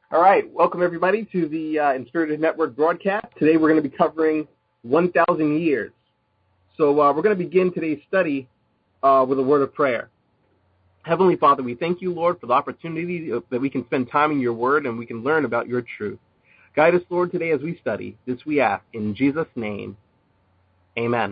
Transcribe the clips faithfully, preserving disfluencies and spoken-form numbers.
All right, welcome everybody to the uh, Inspirited Network broadcast. Today we're going to be covering one thousand years. So uh, we're going to begin today's study uh, with a word of prayer. Heavenly Father, we thank you, Lord, for the opportunity that we can spend time in your word and we can learn about your truth. Guide us, Lord, today as we study. This we ask in Jesus' name. Amen.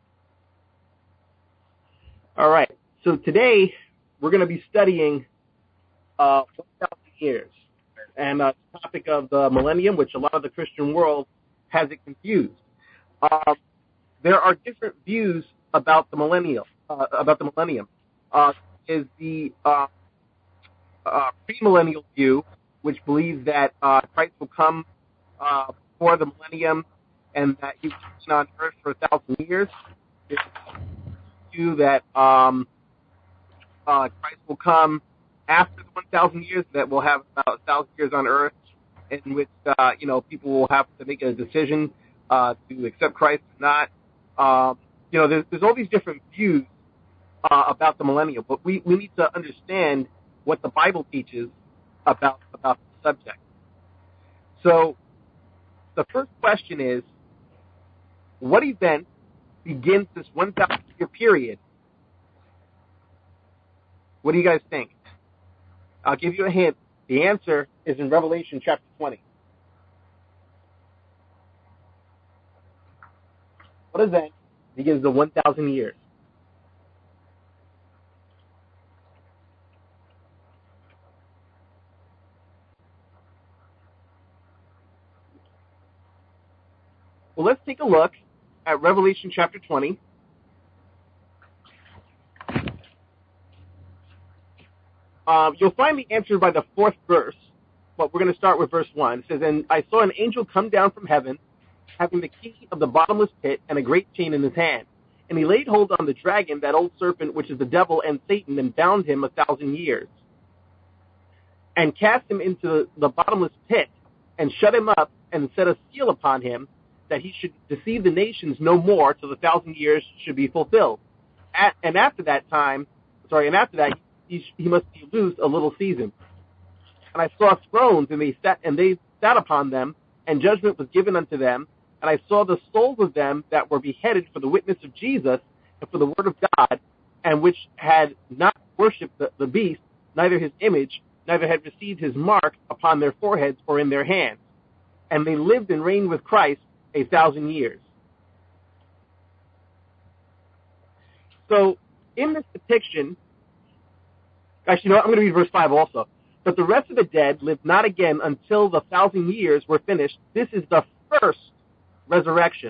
All right, so today we're going to be studying uh, one thousand years. And uh, the topic of the millennium, which a lot of the Christian world has it confused. Um, there are different views about the millennium. Uh, about the millennium uh, is the uh, uh, premillennial view, which believes that uh, Christ will come uh, before the millennium, and that he will reign on earth for a thousand years. There's a view that um, uh, Christ will come after the one thousand years, that we'll have about one thousand years on earth, in which, uh, you know, people will have to make a decision uh, to accept Christ or not. Um, you know, there's, there's all these different views uh, about the millennium, but we, we need to understand what the Bible teaches about, about the subject. So the first question is, what event begins this one thousand year period? What do you guys think? I'll give you a hint. The answer is in Revelation chapter twenty. What event begins the one thousand years? Well, let's take a look at Revelation chapter twenty. Um, you'll find the answer by the fourth verse, but we're going to start with verse one. It says, "And I saw an angel come down from heaven, having the key of the bottomless pit and a great chain in his hand. And he laid hold on the dragon, that old serpent, which is the devil and Satan, and bound him a thousand years, and cast him into the bottomless pit, and shut him up, and set a seal upon him, that he should deceive the nations no more till the thousand years should be fulfilled. At, and after that time, sorry, and after that, he, he must be loosed a little season. And I saw thrones, and they sat, and they sat upon them, and judgment was given unto them. And I saw the souls of them that were beheaded for the witness of Jesus and for the word of God, and which had not worshipped the, the beast, neither his image, neither had received his mark upon their foreheads or in their hands. And they lived and reigned with Christ a thousand years." So in this depiction, actually, no, I'm going to read verse five also. "But the rest of the dead lived not again until the thousand years were finished. This is the first resurrection."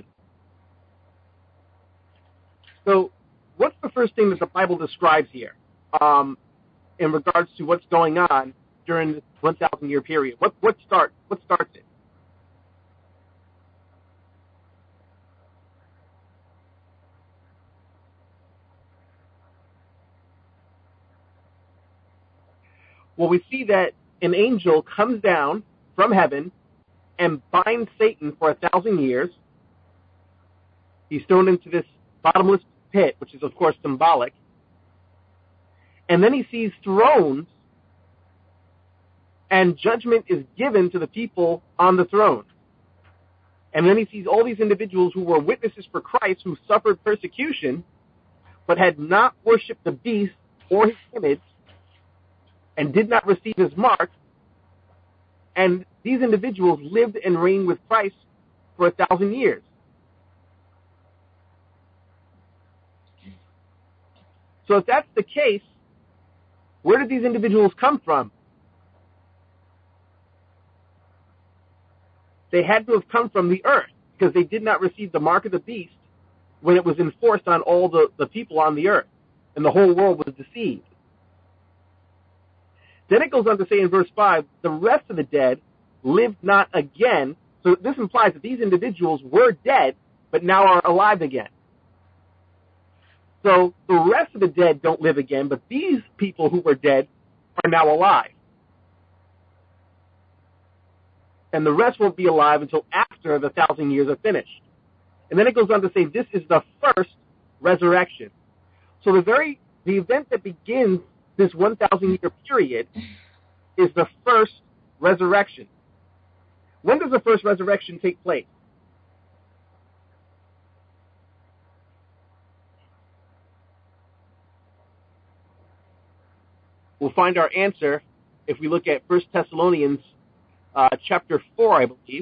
So what's the first thing that the Bible describes here um, in regards to what's going on during this one thousand year period? What, what, start, what starts it? Well, we see that an angel comes down from heaven and binds Satan for a thousand years. He's thrown into this bottomless pit, which is, of course, symbolic. And then he sees thrones, and judgment is given to the people on the throne. And then he sees all these individuals who were witnesses for Christ, who suffered persecution, but had not worshipped the beast or his image, and did not receive his mark. And these individuals lived and reigned with Christ for a thousand years. So if that's the case, where did these individuals come from? They had to have come from the earth, because they did not receive the mark of the beast when it was enforced on all the, the people on the earth, and the whole world was deceived. Then it goes on to say in verse five, "The rest of the dead lived not again." So this implies that these individuals were dead, but now are alive again. So the rest of the dead don't live again, but these people who were dead are now alive. And the rest won't be alive until after the thousand years are finished. And then it goes on to say this is the first resurrection. So the very the event that begins this one thousand year period is the first resurrection. When does the first resurrection take place? We'll find our answer if we look at First Thessalonians uh, chapter four, I believe.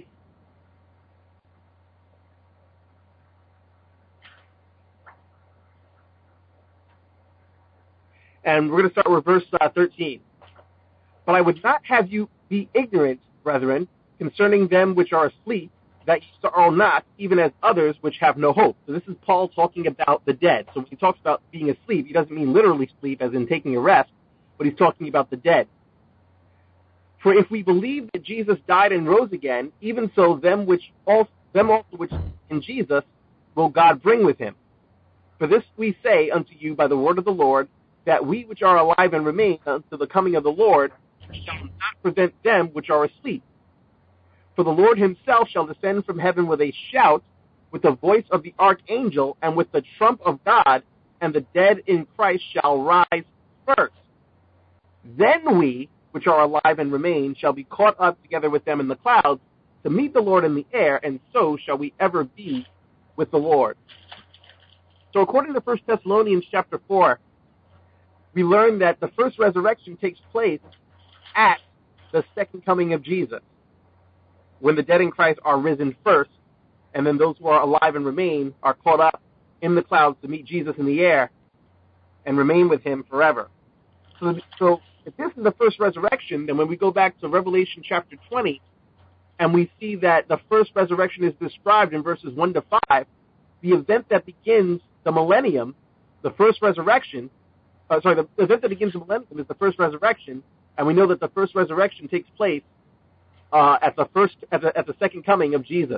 And we're going to start with verse uh, thirteen. But I would not have you be ignorant, brethren, concerning them which are asleep, that ye sorrow not, even as others which have no hope. So this is Paul talking about the dead. So when he talks about being asleep, he doesn't mean literally sleep, as in taking a rest, but he's talking about the dead. For if we believe that Jesus died and rose again, even so them which also, them also which in Jesus will God bring with him. For this we say unto you by the word of the Lord, that we which are alive and remain unto the coming of the Lord shall not prevent them which are asleep. For the Lord himself shall descend from heaven with a shout, with the voice of the archangel, and with the trump of God, and the dead in Christ shall rise first. Then we, which are alive and remain, shall be caught up together with them in the clouds, to meet the Lord in the air, and so shall we ever be with the Lord. So according to First Thessalonians chapter four, we learn that the first resurrection takes place at the second coming of Jesus, when the dead in Christ are risen first, and then those who are alive and remain are caught up in the clouds to meet Jesus in the air and remain with him forever. So, so if this is the first resurrection, then when we go back to Revelation chapter twenty, and we see that the first resurrection is described in verses one to five, the event that begins the millennium, the first resurrection, uh, sorry, the, the event that begins the millennium is the first resurrection, and we know that the first resurrection takes place uh, at the first, at the, at the second coming of Jesus.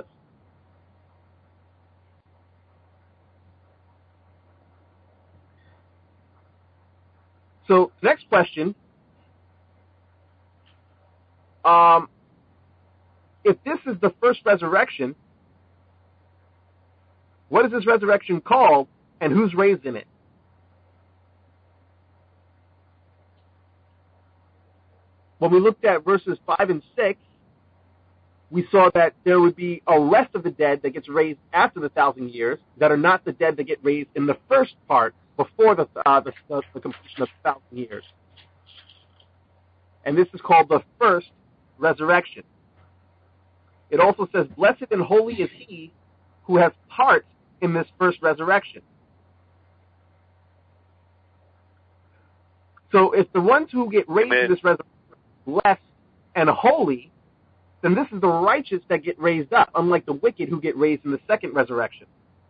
So, next question. Um, if this is the first resurrection, what is this resurrection called, and who's raised in it? When we looked at verses five and six, we saw that there would be a rest of the dead that gets raised after the thousand years that are not the dead that get raised in the first part before the, uh, the, the, the completion of the thousand years. And this is called the first resurrection. It also says, blessed and holy is he who has part in this first resurrection. So if the ones who get raised Amen. in this resurrection are blessed and holy, then this is the righteous that get raised up, unlike the wicked who get raised in the second resurrection.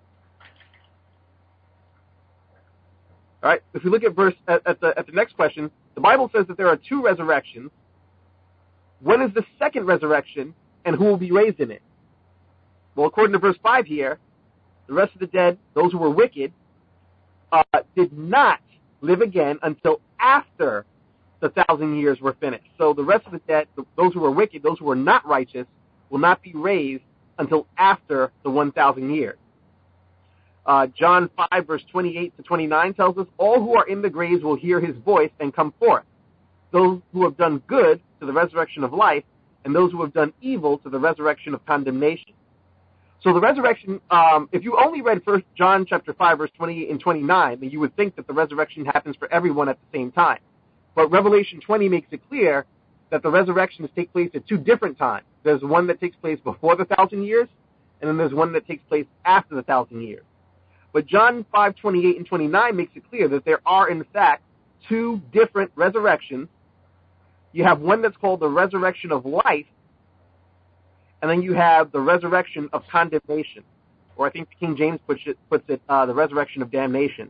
All right. If we look at verse at, at the at the next question, the Bible says that there are two resurrections. When is the second resurrection, and who will be raised in it? Well, according to verse five here, the rest of the dead, those who were wicked, uh, did not live again until after the thousand years were finished. So the rest of the dead, those who were wicked, those who were not righteous, will not be raised until after the one thousand years. Uh, John five, verse twenty-eight to twenty-nine tells us, all who are in the graves will hear his voice and come forth. Those who have done good to the resurrection of life, and those who have done evil to the resurrection of condemnation. So the resurrection, um, if you only read First John chapter five, verse twenty-eight and twenty-nine, then you would think that the resurrection happens for everyone at the same time. But Revelation twenty makes it clear that the resurrections take place at two different times. There's one that takes place before the thousand years, and then there's one that takes place after the thousand years. But John five, twenty-eight and twenty-nine makes it clear that there are, in fact, two different resurrections. You have one that's called the resurrection of life, and then you have the resurrection of condemnation, or I think King James puts it, puts it uh, the resurrection of damnation.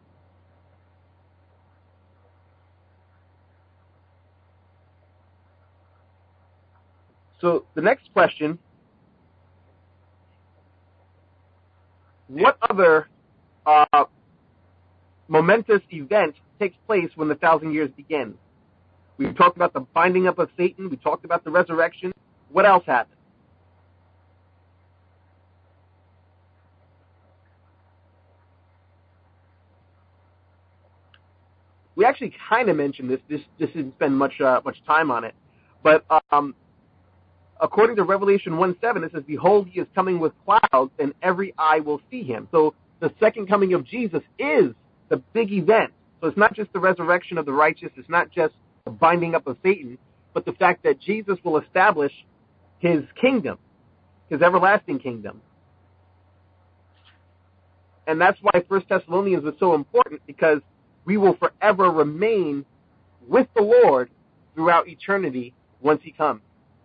So the next question, what other uh, momentous event takes place when the thousand years begins? We talked about the binding up of Satan. We talked about the resurrection. What else happened? We actually kind of mentioned this. This, this didn't spend much uh, much time on it. But um, according to Revelation one seven, it says, behold, he is coming with clouds, and every eye will see him. So the second coming of Jesus is the big event. So it's not just the resurrection of the righteous. It's not just the binding up of Satan, but the fact that Jesus will establish his kingdom, his everlasting kingdom. And that's why First Thessalonians was so important, because we will forever remain with the Lord throughout eternity once he comes.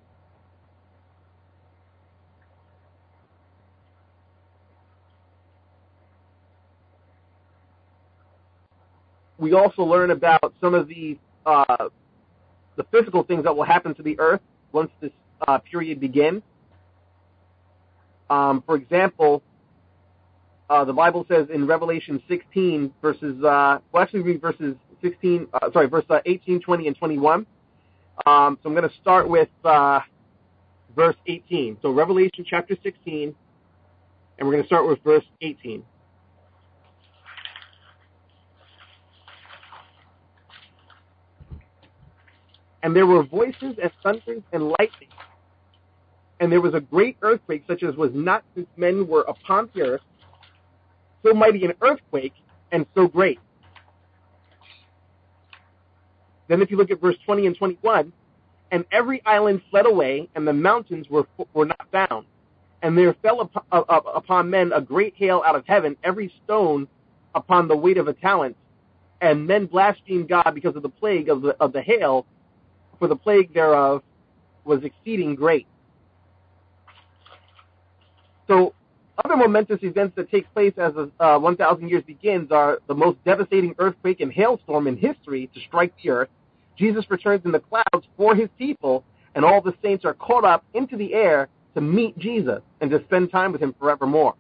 We also learn about some of the uh, the physical things that will happen to the earth once this uh, period begins. Um, for example, uh, the Bible says in Revelation sixteen, verses, uh, well, actually read verses sixteen, uh, sorry, verse uh, eighteen, twenty, and twenty-one. Um, so I'm going to start with uh, verse eighteen. So Revelation chapter sixteen, and we're going to start with verse eighteen. And there were voices and thunders and lightning, and there was a great earthquake, such as was not since men were upon the earth, so mighty an earthquake, and so great. Then if you look at verse twenty and twenty-one, and every island fled away, and the mountains were were not found. And there fell upon, uh, upon men a great hail out of heaven, every stone upon the weight of a talent. And men blasphemed God because of the plague of the of the hail, for the plague thereof was exceeding great. So other momentous events that take place as the uh, one thousand years begins are the most devastating earthquake and hailstorm in history to strike the earth. Jesus returns in the clouds for his people, and all the saints are caught up into the air to meet Jesus and to spend time with him forevermore.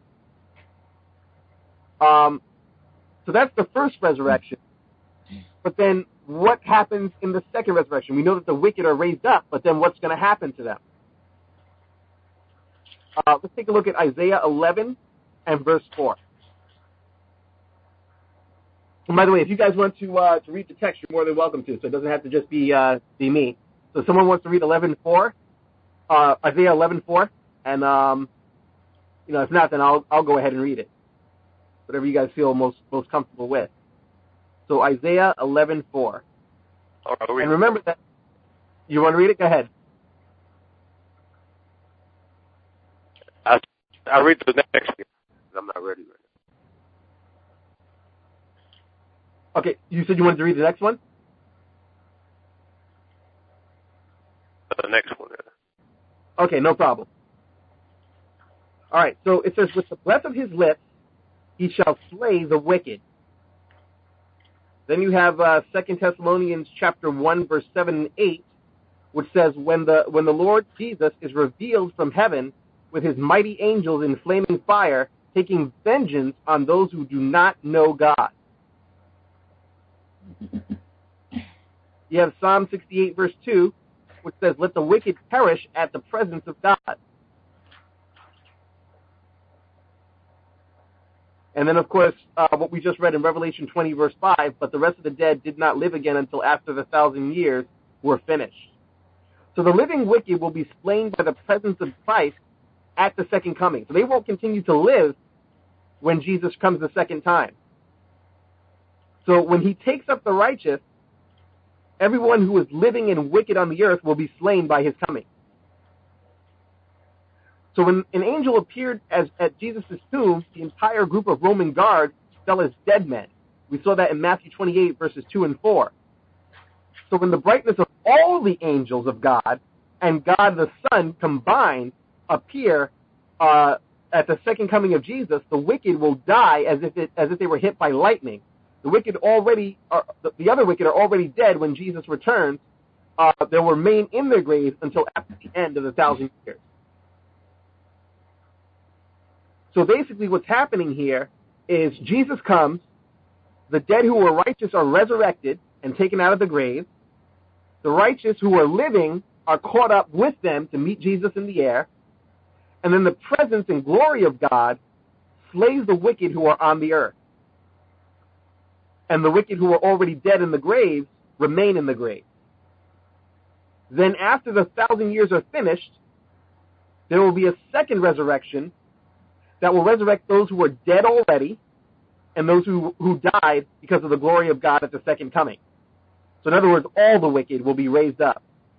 Um, so that's the first resurrection. But then what happens in the second resurrection? We know that the wicked are raised up, but then what's going to happen to them? Uh, let's take a look at Isaiah eleven and verse four. And by the way, if you guys want to uh, to read the text, you're more than welcome to, so it doesn't have to just be uh, be me. So if someone wants to read eleven four, uh, Isaiah eleven four, and um, you know, if not, then I'll I'll go ahead and read it. Whatever you guys feel most most comfortable with. So Isaiah eleven four. All right, and remember that you want to read it. Go ahead. I I read the next one. I'm not ready right now. Okay, you said you wanted to read the next one? The next one, yeah. Okay, no problem. All right, so it says, with the breath of his lips, he shall slay the wicked. Then you have uh, Second Thessalonians chapter one, verse seven and eight, which says, when the when the Lord Jesus is revealed from heaven with his mighty angels in flaming fire, taking vengeance on those who do not know God. You have Psalm sixty-eight, verse two, which says, let the wicked perish at the presence of God. And then, of course, uh, what we just read in Revelation twenty, verse five, but the rest of the dead did not live again until after the thousand years were finished. So the living wicked will be slain by the presence of Christ at the second coming. So they won't continue to live when Jesus comes the second time. So when he takes up the righteous, everyone who is living and wicked on the earth will be slain by his coming. So when an angel appeared as, at Jesus' tomb, the entire group of Roman guards fell as dead men. We saw that in Matthew twenty-eight, verses two and four. So when the brightness of all the angels of God and God the Son combined appear uh, at the second coming of Jesus, the wicked will die as if it, as if they were hit by lightning. The wicked already, are, the other wicked are already dead when Jesus returns. Uh, they will remain in their graves until after the end of the thousand years. So basically what's happening here is Jesus comes, the dead who are righteous are resurrected and taken out of the grave. The righteous who are living are caught up with them to meet Jesus in the air. And then the presence and glory of God slays the wicked who are on the earth. And the wicked who are already dead in the graves remain in the grave. Then after the thousand years are finished, there will be a second resurrection that will resurrect those who are dead already and those who, who died because of the glory of God at the second coming. So in other words, all the wicked will be raised up.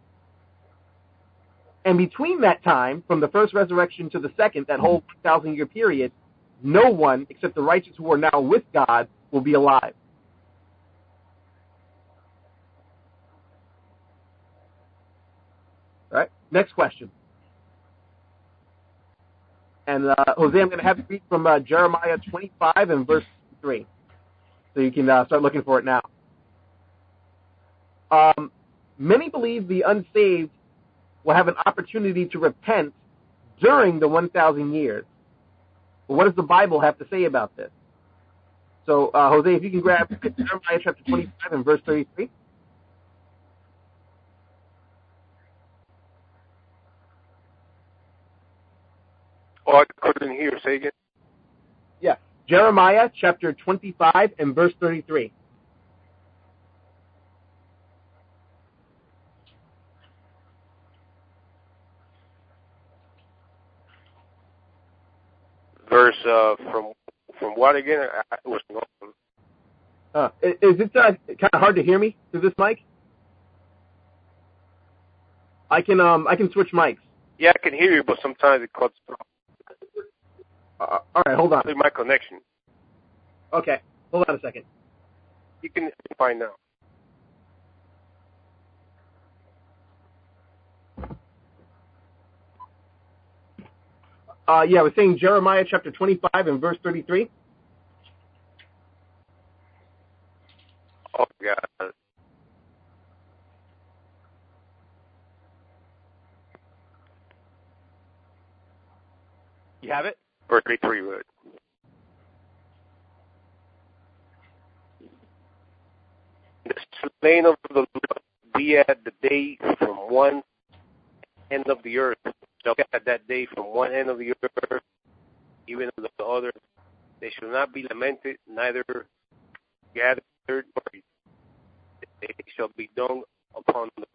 And between that time, from the first resurrection to the second, that whole thousand-year period, no one except the righteous who are now with God will be alive. All right, next question. And uh, Jose, I'm going to have you read from uh, Jeremiah twenty-five and verse three. So you can uh, start looking for it now. Um, many believe the unsaved will have an opportunity to repent during the one thousand years. But what does the Bible have to say about this? So, uh, Jose, if you can grab Jeremiah chapter twenty-five and verse thirty-three. Oh, I couldn't hear. Say again. Yeah, Jeremiah chapter twenty-five and verse thirty-three. Verse uh, from from what again? I, I was going. Uh, is it uh, kind of hard to hear me through this mic? I can um I can switch mics. Yeah, I can hear you, but sometimes it cuts off. Uh, all right, hold on. It's my connection. Okay, hold on a second. You can find out. Uh, yeah, I was saying Jeremiah chapter twenty-five and verse thirty-three. Oh, God. You have it? Verse thirty-three, right? The slain of the Lord be at the day from one end of the earth. Shall get at that day from one end of the earth, even of the other. They shall not be lamented, neither gathered, nor they shall be dung upon them.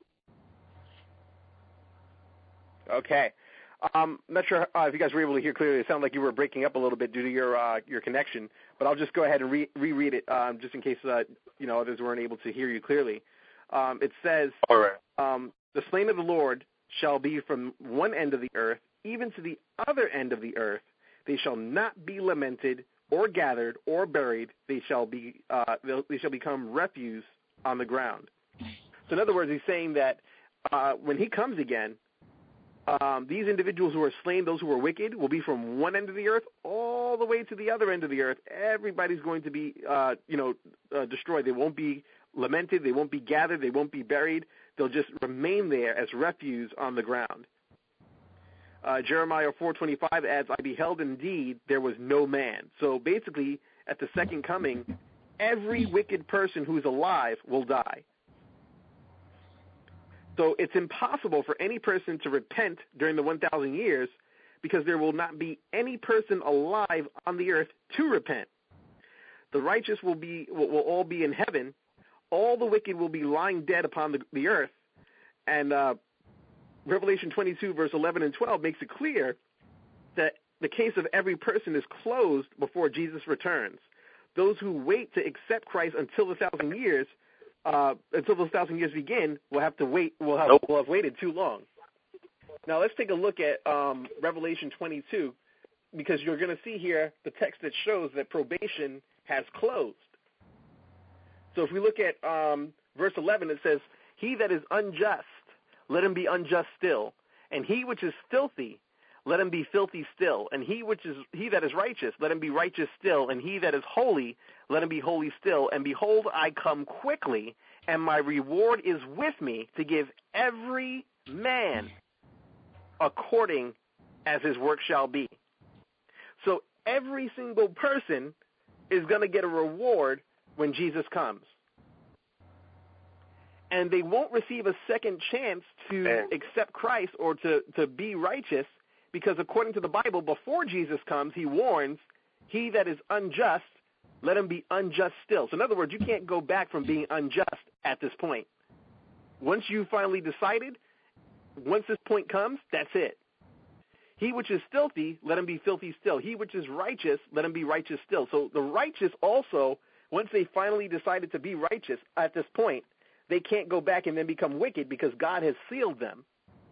Okay. Um, I'm not sure uh, if you guys were able to hear clearly. It sounded like you were breaking up a little bit due to your uh, your connection, but I'll just go ahead and re- reread it um, just in case uh, you know others weren't able to hear you clearly. Um, it says, All right. um, the slain of the Lord shall be from one end of the earth, even to the other end of the earth. They shall not be lamented or gathered or buried. They shall be uh, they shall become refuse on the ground. So in other words, he's saying that uh, when he comes again, Um, these individuals who are slain, those who are wicked, will be from one end of the earth all the way to the other end of the earth. Everybody's going to be, uh, you know, uh, destroyed. They won't be lamented. They won't be gathered. They won't be buried. They'll just remain there as refuse on the ground. Uh, Jeremiah four twenty-five adds, I beheld indeed there was no man. So basically, at the second coming, every wicked person who's alive will die. So it's impossible for any person to repent during the one thousand years because there will not be any person alive on the earth to repent. The righteous will be will, will all be in heaven. All the wicked will be lying dead upon the, the earth. And uh, Revelation twenty-two, verse eleven and twelve makes it clear that the case of every person is closed before Jesus returns. Those who wait to accept Christ until the thousand years Uh, until those thousand years begin, we'll have to wait. We'll have Nope. we'll have waited too long. Now let's take a look at um, Revelation twenty-two, because you're going to see here the text that shows that probation has closed. So if we look at um, verse eleven, it says, "He that is unjust, let him be unjust still, and he which is filthy, let him be filthy still, and he which is he that is righteous, let him be righteous still, and he that is holy, let him be holy still. And behold, I come quickly, and my reward is with me to give every man according as his work shall be." So every single person is going to get a reward when Jesus comes. And they won't receive a second chance to accept Christ or to, to be righteous, because according to the Bible, before Jesus comes, he warns, he that is unjust, let him be unjust still. So in other words, you can't go back from being unjust at this point. Once you finally decided once this point comes, that's it. He which is filthy, let him be filthy still. He which is righteous, let him be righteous still. So the righteous also, once they finally decided to be righteous at this point, they can't go back and then become wicked because God has sealed them.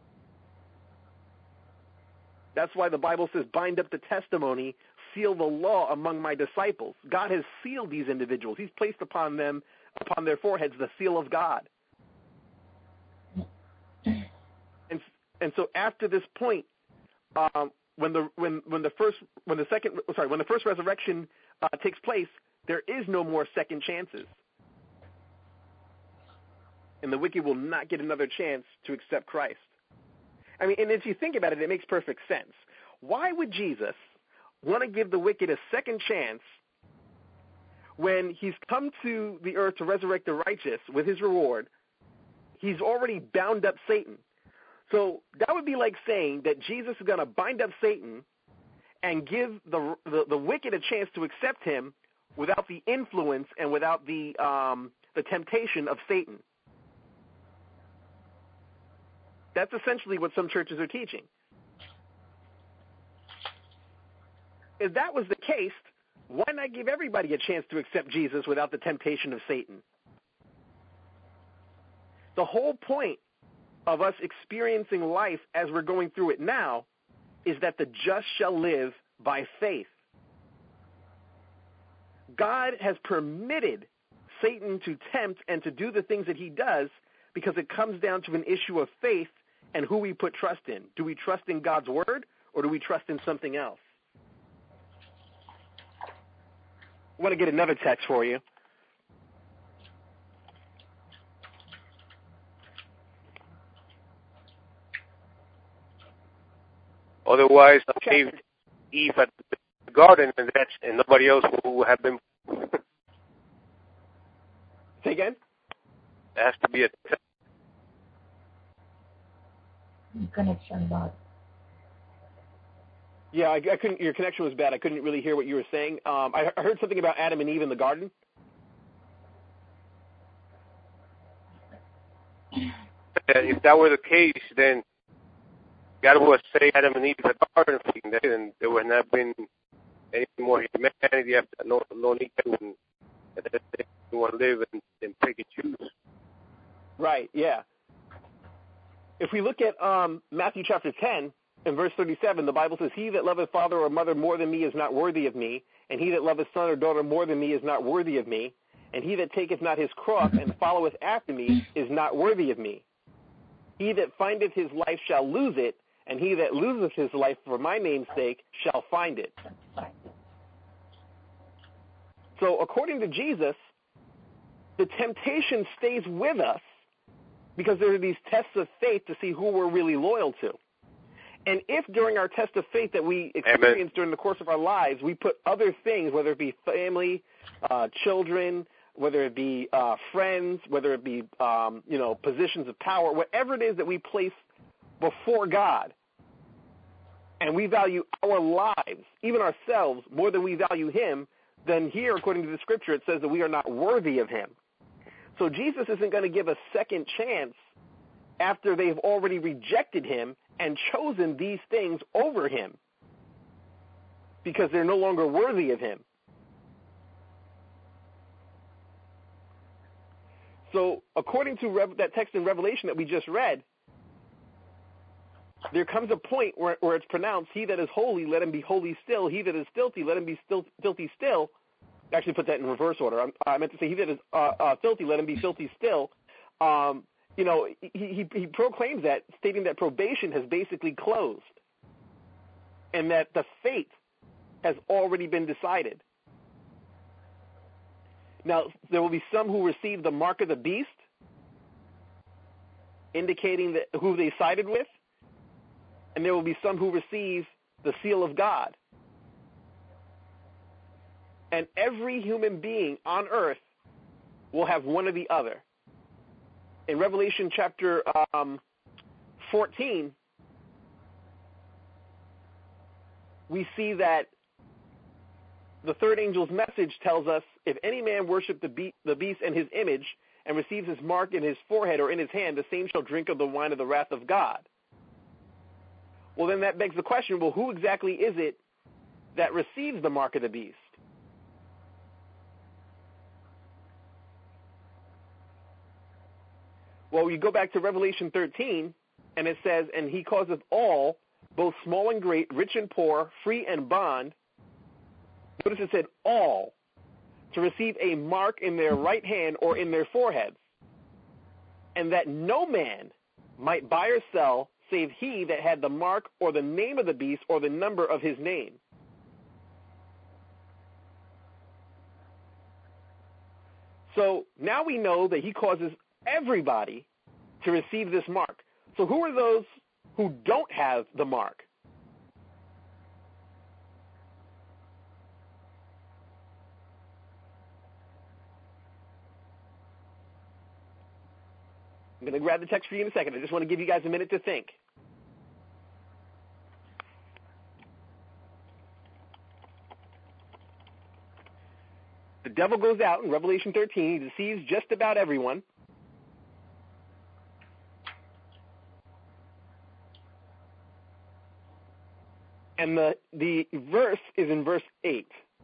That's why the Bible says, bind up the testimony, seal the law among my disciples. God has sealed these individuals. He's placed upon them, upon their foreheads, the seal of God. And and so after this point, um, when the when when the first when the second sorry when the first resurrection uh, takes place, there is no more second chances, and the wicked will not get another chance to accept Christ. I mean, and if you think about it, it makes perfect sense. Why would Jesus want to give the wicked a second chance when he's come to the earth to resurrect the righteous with his reward? He's already bound up Satan. So that would be like saying that Jesus is going to bind up Satan and give the, the the wicked a chance to accept him without the influence and without the um, the temptation of Satan. That's essentially what some churches are teaching. If that was the case, why not give everybody a chance to accept Jesus without the temptation of Satan? The whole point of us experiencing life as we're going through it now is that the just shall live by faith. God has permitted Satan to tempt and to do the things that he does because it comes down to an issue of faith and who we put trust in. Do we trust in God's word or do we trust in something else? I want to get another text for you. Otherwise, Eve, Eve at the garden, and that's and nobody else will have been. Say again? There has to be a connection bad. Yeah, I, I couldn't. Your connection was bad. I couldn't really hear what you were saying. Um, I, I heard something about Adam and Eve in the garden. If that were the case, then God would say Adam and Eve had garden, and there would not have been any more humanity after no, no need to and they want to live and, and pick and choose. Right. Yeah. If we look at um, Matthew chapter ten, in verse thirty-seven, the Bible says, "He that loveth father or mother more than me is not worthy of me, and he that loveth son or daughter more than me is not worthy of me, and he that taketh not his cross and followeth after me is not worthy of me. He that findeth his life shall lose it, and he that loseth his life for my name's sake shall find it." So according to Jesus, the temptation stays with us because there are these tests of faith to see who we're really loyal to. And if during our test of faith that we experience Amen. During the course of our lives, we put other things, whether it be family, uh, children, whether it be uh, friends, whether it be um, you know positions of power, whatever it is that we place before God, and we value our lives, even ourselves, more than we value him, then here, according to the scripture, it says that we are not worthy of him. So Jesus isn't going to give a second chance after they've already rejected him and chosen these things over him because they're no longer worthy of him. So according to Rev- that text in Revelation that we just read, there comes a point where, where it's pronounced, "He that is holy, let him be holy still. He that is filthy, let him be still, filthy still." Actually, put that in reverse order. I'm, I meant to say, "He that is uh, uh, filthy, let him be filthy still." Um, you know, he, he, he proclaims that, stating that probation has basically closed and that the fate has already been decided. Now, there will be some who receive the mark of the beast, indicating that who they sided with, and there will be some who receive the seal of God. And every human being on earth will have one or the other. In Revelation chapter um, fourteen, we see that the third angel's message tells us, "If any man worship the, be- the beast and his image and receives his mark in his forehead or in his hand, the same shall drink of the wine of the wrath of God." Well, then that begs the question, well, who exactly is it that receives the mark of the beast? Well, you go back to Revelation thirteen, and it says, and he causeth all, both small and great, rich and poor, free and bond. Notice it said all, to receive a mark in their right hand or in their foreheads, and that no man might buy or sell save he that had the mark or the name of the beast or the number of his name. So now we know that he causes everybody to receive this mark. So who are those who don't have the mark? I'm going to grab the text for you in a second. I just want to give you guys a minute to think. The devil goes out in Revelation thirteen. He deceives just about everyone. And the, the verse is in verse eight.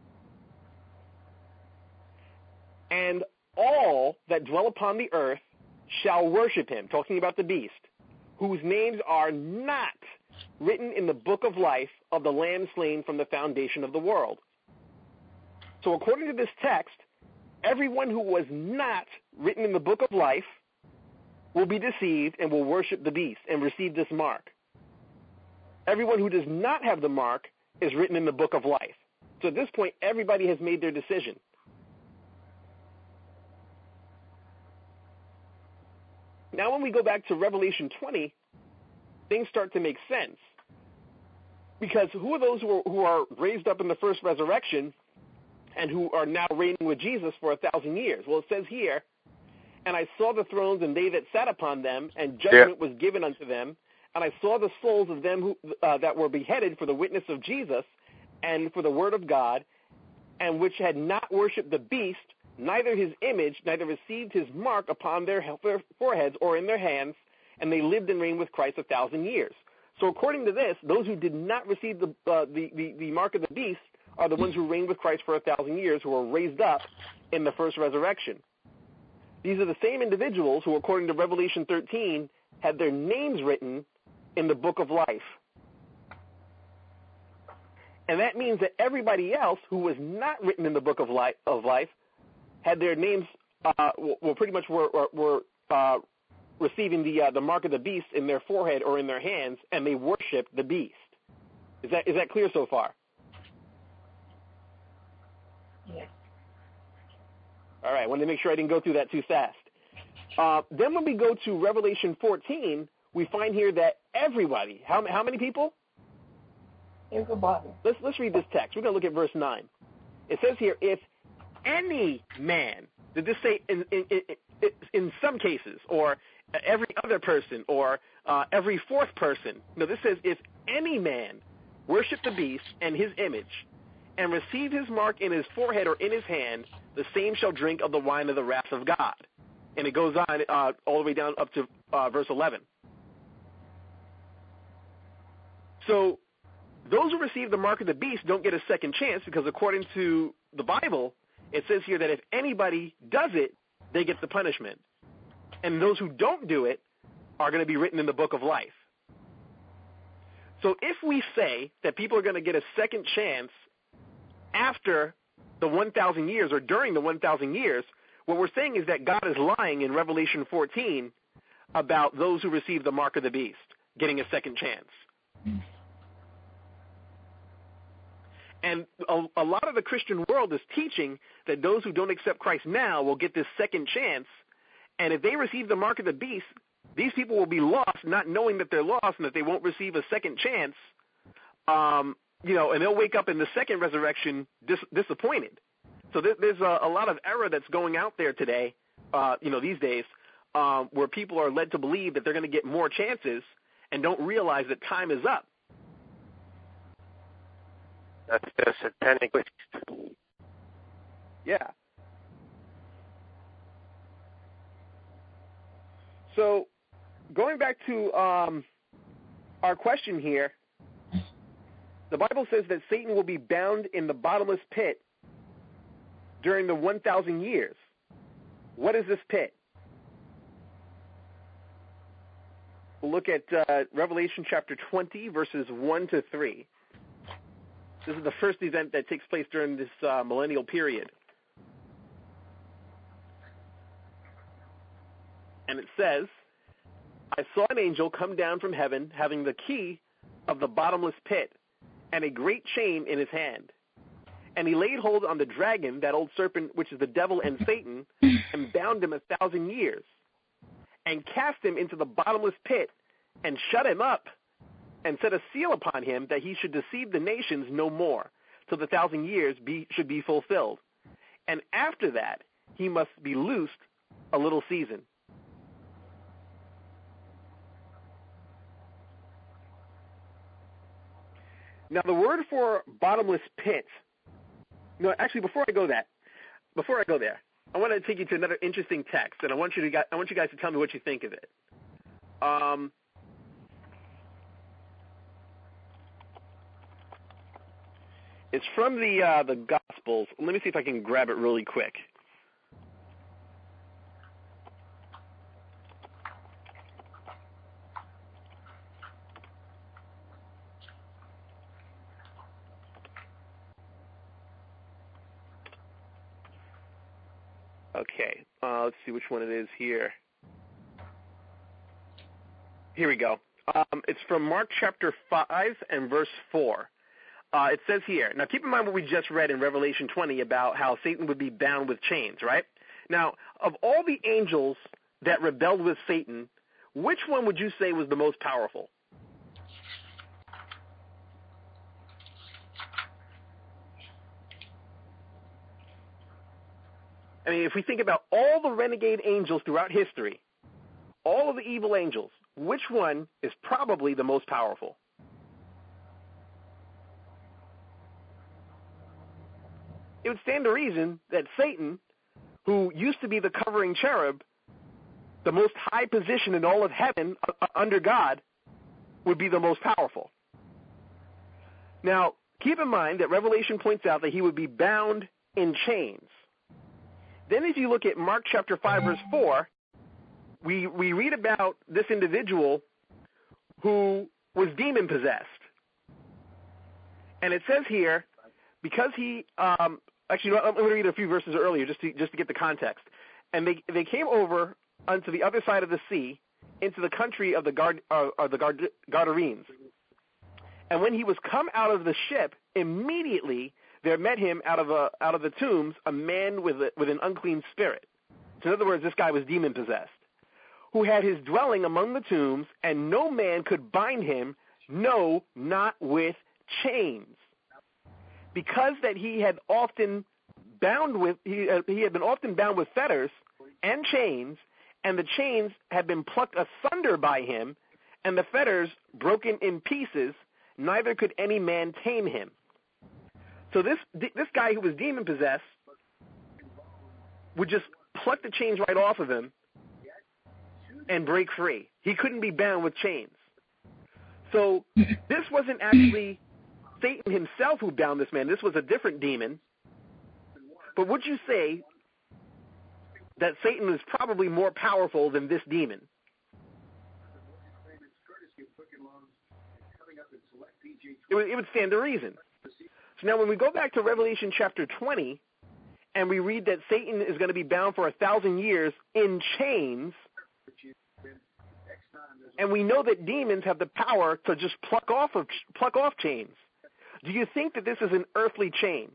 And all that dwell upon the earth shall worship him, talking about the beast, whose names are not written in the book of life of the Lamb slain from the foundation of the world. So according to this text, everyone who was not written in the book of life will be deceived and will worship the beast and receive this mark. Everyone who does not have the mark is written in the book of life. So at this point, everybody has made their decision. Now when we go back to Revelation twenty, things start to make sense. Because who are those who are, who are raised up in the first resurrection and who are now reigning with Jesus for a thousand years? Well, it says here, and I saw the thrones and they that sat upon them, and judgment yeah. was given unto them. And I saw the souls of them who, uh, that were beheaded for the witness of Jesus and for the word of God, and which had not worshipped the beast, neither his image, neither received his mark upon their foreheads or in their hands, and they lived and reigned with Christ a thousand years. So according to this, those who did not receive the, uh, the, the, the mark of the beast are the ones who reigned with Christ for a thousand years, who were raised up in the first resurrection. These are the same individuals who, according to Revelation thirteen, had their names written in the book of life. And that means that everybody else who was not written in the book of life, of life had their names, uh, well, pretty much were, were, were uh, receiving the uh, the mark of the beast in their forehead or in their hands, and they worshiped the beast. Is that is that clear so far? Yes. All right, I wanted to make sure I didn't go through that too fast. Uh, then when we go to Revelation fourteen, we find here that everybody, how, how many people? Everybody. Let's, let's read this text. We're going to look at verse nine. It says here, if any man, did this say in, in, in, in some cases, or every other person, or uh, every fourth person? No, this says, if any man worship the beast and his image, and receive his mark in his forehead or in his hand, the same shall drink of the wine of the wrath of God. And it goes on uh, all the way down up to uh, verse eleven. So those who receive the mark of the beast don't get a second chance, because according to the Bible, it says here that if anybody does it, they get the punishment. And those who don't do it are going to be written in the book of life. So if we say that people are going to get a second chance after the one thousand years or during the one thousand years, what we're saying is that God is lying in Revelation fourteen about those who receive the mark of the beast getting a second chance. And a, a lot of the Christian world is teaching that those who don't accept Christ now will get this second chance, and if they receive the mark of the beast, these people will be lost, not knowing that they're lost and that they won't receive a second chance, um, you know, and they'll wake up in the second resurrection dis- disappointed. So there, there's a, a lot of error that's going out there today, uh, you know, these days, um, where people are led to believe that they're going to get more chances and don't realize that time is up. That's the satanic waste. Yeah. So going back to um, our question here, The Bible says that Satan will be bound in the bottomless pit during the one thousand years. What is this pit? We'll look at uh, Revelation chapter twenty, verses one to three. This is the first event that takes place during this uh, millennial period. And it says, I saw an angel come down from heaven having the key of the bottomless pit and a great chain in his hand. And he laid hold on the dragon, that old serpent, which is the devil and Satan, and bound him a thousand years, and cast him into the bottomless pit, and shut him up, and set a seal upon him, that he should deceive the nations no more, till the thousand years be, should be fulfilled. And after that, he must be loosed a little season. Now, the word for bottomless pit, no, actually, before I go that, before I go there, I want to take you to another interesting text, and I want you to, I want you guys to tell me what you think of it. Um, it's from the uh, the Gospels. Let me see if I can grab it really quick. Okay, uh, let's see which one it is here. Here we go. Um, it's from Mark chapter five and verse four. Uh, it says here, now keep in mind what we just read in Revelation twenty about how Satan would be bound with chains, right? Now, of all the angels that rebelled with Satan, which one would you say was the most powerful? I mean, if we think about all the renegade angels throughout history, all of the evil angels, which one is probably the most powerful? It would stand to reason that Satan, who used to be the covering cherub, the most high position in all of heaven uh, under God, would be the most powerful. Now, keep in mind that Revelation points out that he would be bound in chains. Then if you look at Mark chapter five, verse four, we, we read about this individual who was demon-possessed. And it says here, because he, um, actually, I'm going to read a few verses earlier just to, just to get the context. And they, they came over unto the other side of the sea, into the country of the, Gard, uh, of the Gard, Gadarenes. And when he was come out of the ship, immediately there met him out of a, out of the tombs a man with a, with an unclean spirit. So in other words, this guy was demon-possessed, who had his dwelling among the tombs, and no man could bind him, no, not with chains. Because that he had often bound with, he, uh, he had been often bound with fetters and chains, and the chains had been plucked asunder by him, and the fetters broken in pieces, neither could any man tame him. So this this guy who was demon-possessed would just pluck the chains right off of him and break free. He couldn't be bound with chains. So this wasn't actually Satan himself who bound this man. This was a different demon. But would you say that Satan was probably more powerful than this demon? It would, it would stand to reason. So now when we go back to Revelation chapter twenty, and we read that Satan is going to be bound for a thousand years in chains, and we know that demons have the power to just pluck off of pluck off chains. Do you think that this is an earthly chain?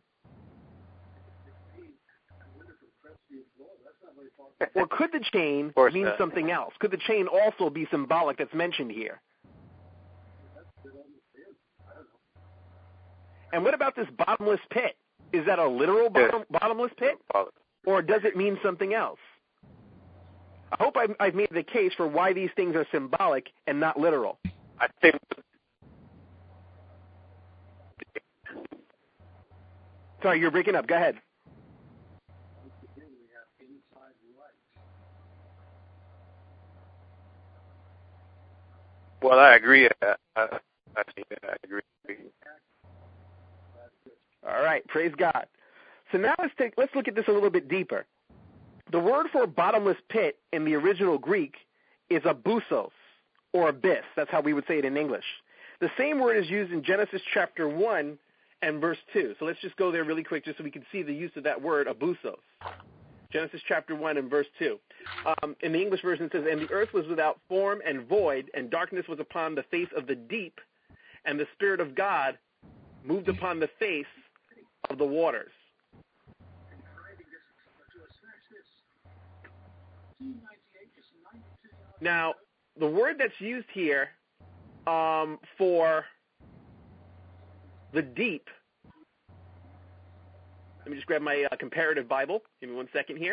Or could the chain mean not. something else? Could the chain also be symbolic that's mentioned here? And what about this bottomless pit? Is that a literal bottom, bottomless pit? Or does it mean something else? I hope I've, I've made the case for why these things are symbolic and not literal. I think. Sorry, you're breaking up. Go ahead. Well, I agree. I, I, I agree. All right, praise God. So now let's take let's look at this a little bit deeper. The word for bottomless pit in the original Greek is abusos, or abyss. That's how we would say it in English. The same word is used in Genesis chapter one and verse two. So let's just go there really quick just so we can see the use of that word, abusos. Genesis chapter one and verse two. Um, in the English version it says, "And the earth was without form and void, and darkness was upon the face of the deep, and the Spirit of God moved upon the face of the waters." Now, the word that's used here um, for the deep, let me just grab my uh, comparative Bible. Give me one second here.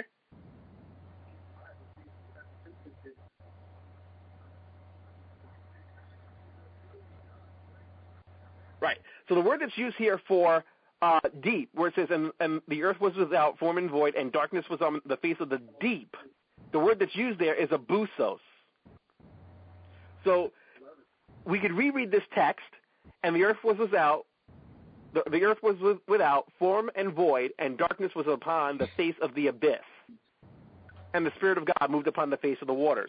Right. So the word that's used here for uh, deep, where it says, and, and the earth was without form and void, and darkness was on the face of the deep, the word that's used there is abusos. So we could reread this text, and the earth was without, the, the earth was without form and void, and darkness was upon the face of the abyss, and the Spirit of God moved upon the face of the waters.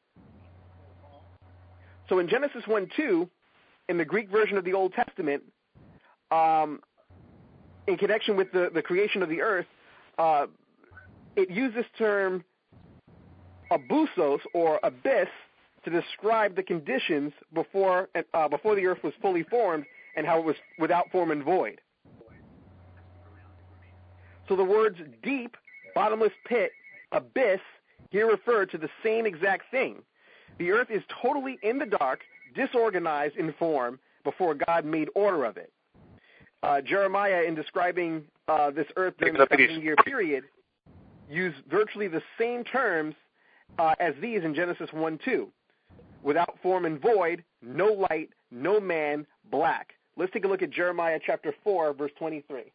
So in Genesis one two, in the Greek version of the Old Testament, um, in connection with the, the creation of the earth, uh, it used this term abusos, or abyss, to describe the conditions before uh, before the earth was fully formed and how it was without form and void. So the words deep, bottomless pit, abyss here refer to the same exact thing. The earth is totally in the dark, disorganized in form before God made order of it. Uh, Jeremiah, in describing uh, this earth during the thousand-year period, used virtually the same terms uh, as these in Genesis one two. Without form and void, no light, no man, black. Let's take a look at Jeremiah chapter four, verse twenty-three. It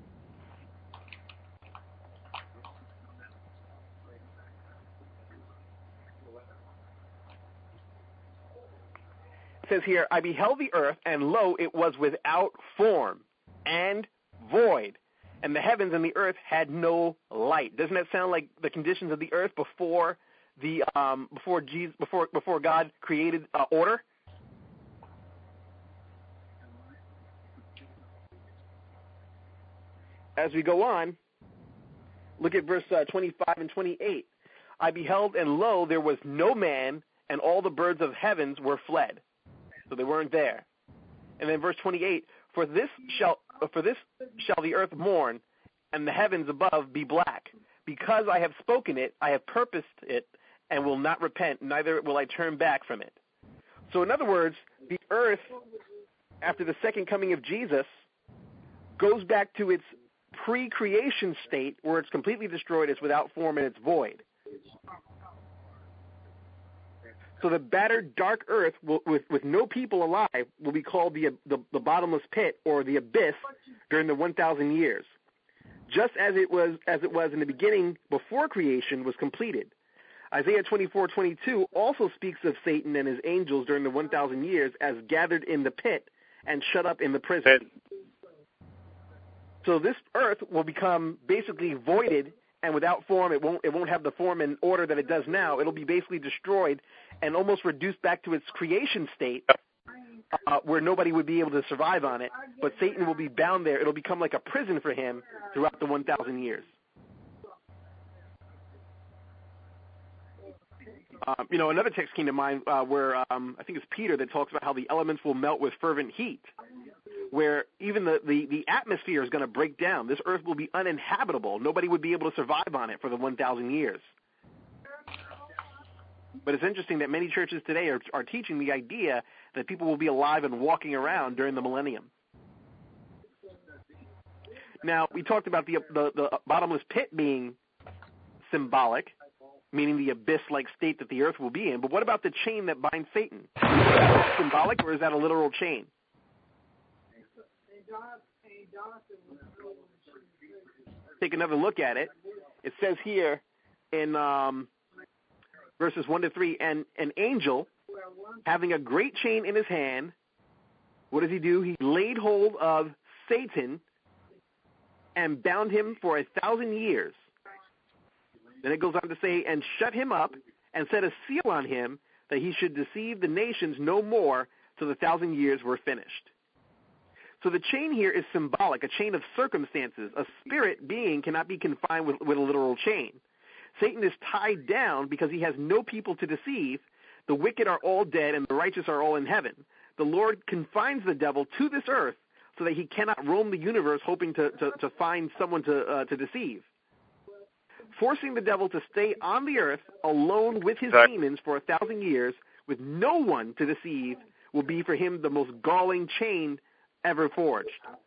says here, "I beheld the earth, and lo, it was without form and void, and the heavens and the earth had no light." Doesn't that sound like the conditions of the earth before the um, before Jesus, before before God created uh, order? As we go on, look at verse uh, twenty-five and twenty-eight. "I beheld, and lo, there was no man, and all the birds of heavens were fled." So they weren't there. And then verse twenty-eight, "For this shall for this shall the earth mourn, and the heavens above be black, because I have spoken it, I have purposed it, and will not repent, neither will I turn back from it." So in other words, the earth, after the second coming of Jesus, goes back to its pre-creation state where it's completely destroyed, it's without form, and it's void. So the battered, dark earth will, with, with no people alive will be called the, the, the bottomless pit, or the abyss, during the one thousand years, just as it was as it was in the beginning before creation was completed. Isaiah twenty-four twenty-two also speaks of Satan and his angels during the one thousand years as gathered in the pit and shut up in the prison. So this earth will become basically voided and without form. It won't it won't have the form and order that it does now. It'll be basically destroyed and almost reduced back to its creation state, uh, where nobody would be able to survive on it. But Satan will be bound there. It'll become like a prison for him throughout the one thousand years. Um, you know, another text came to mind uh, where um, I think it's Peter that talks about how the elements will melt with fervent heat, where even the, the, the atmosphere is going to break down. This earth will be uninhabitable. Nobody would be able to survive on it for the one thousand years. But it's interesting that many churches today are, are teaching the idea that people will be alive and walking around during the millennium. Now, we talked about the, the, the bottomless pit being symbolic, meaning the abyss-like state that the earth will be in. But what about the chain that binds Satan? Is that symbolic, or is that a literal chain? Take another look at it. It says here in um, verses one to three, and an angel, having a great chain in his hand, what does he do? He laid hold of Satan, and bound him for a thousand years. Then it goes on to say, and shut him up, and set a seal on him, that he should deceive the nations no more till the thousand years were finished. So the chain here is symbolic, a chain of circumstances. A spirit being cannot be confined with, with a literal chain. Satan is tied down because he has no people to deceive. The wicked are all dead, and the righteous are all in heaven. The Lord confines the devil to this earth so that he cannot roam the universe hoping to, to, to find someone to, uh, to deceive. Forcing the devil to stay on the earth alone with his Exactly. demons for a thousand years with no one to deceive will be for him the most galling chain ever forged.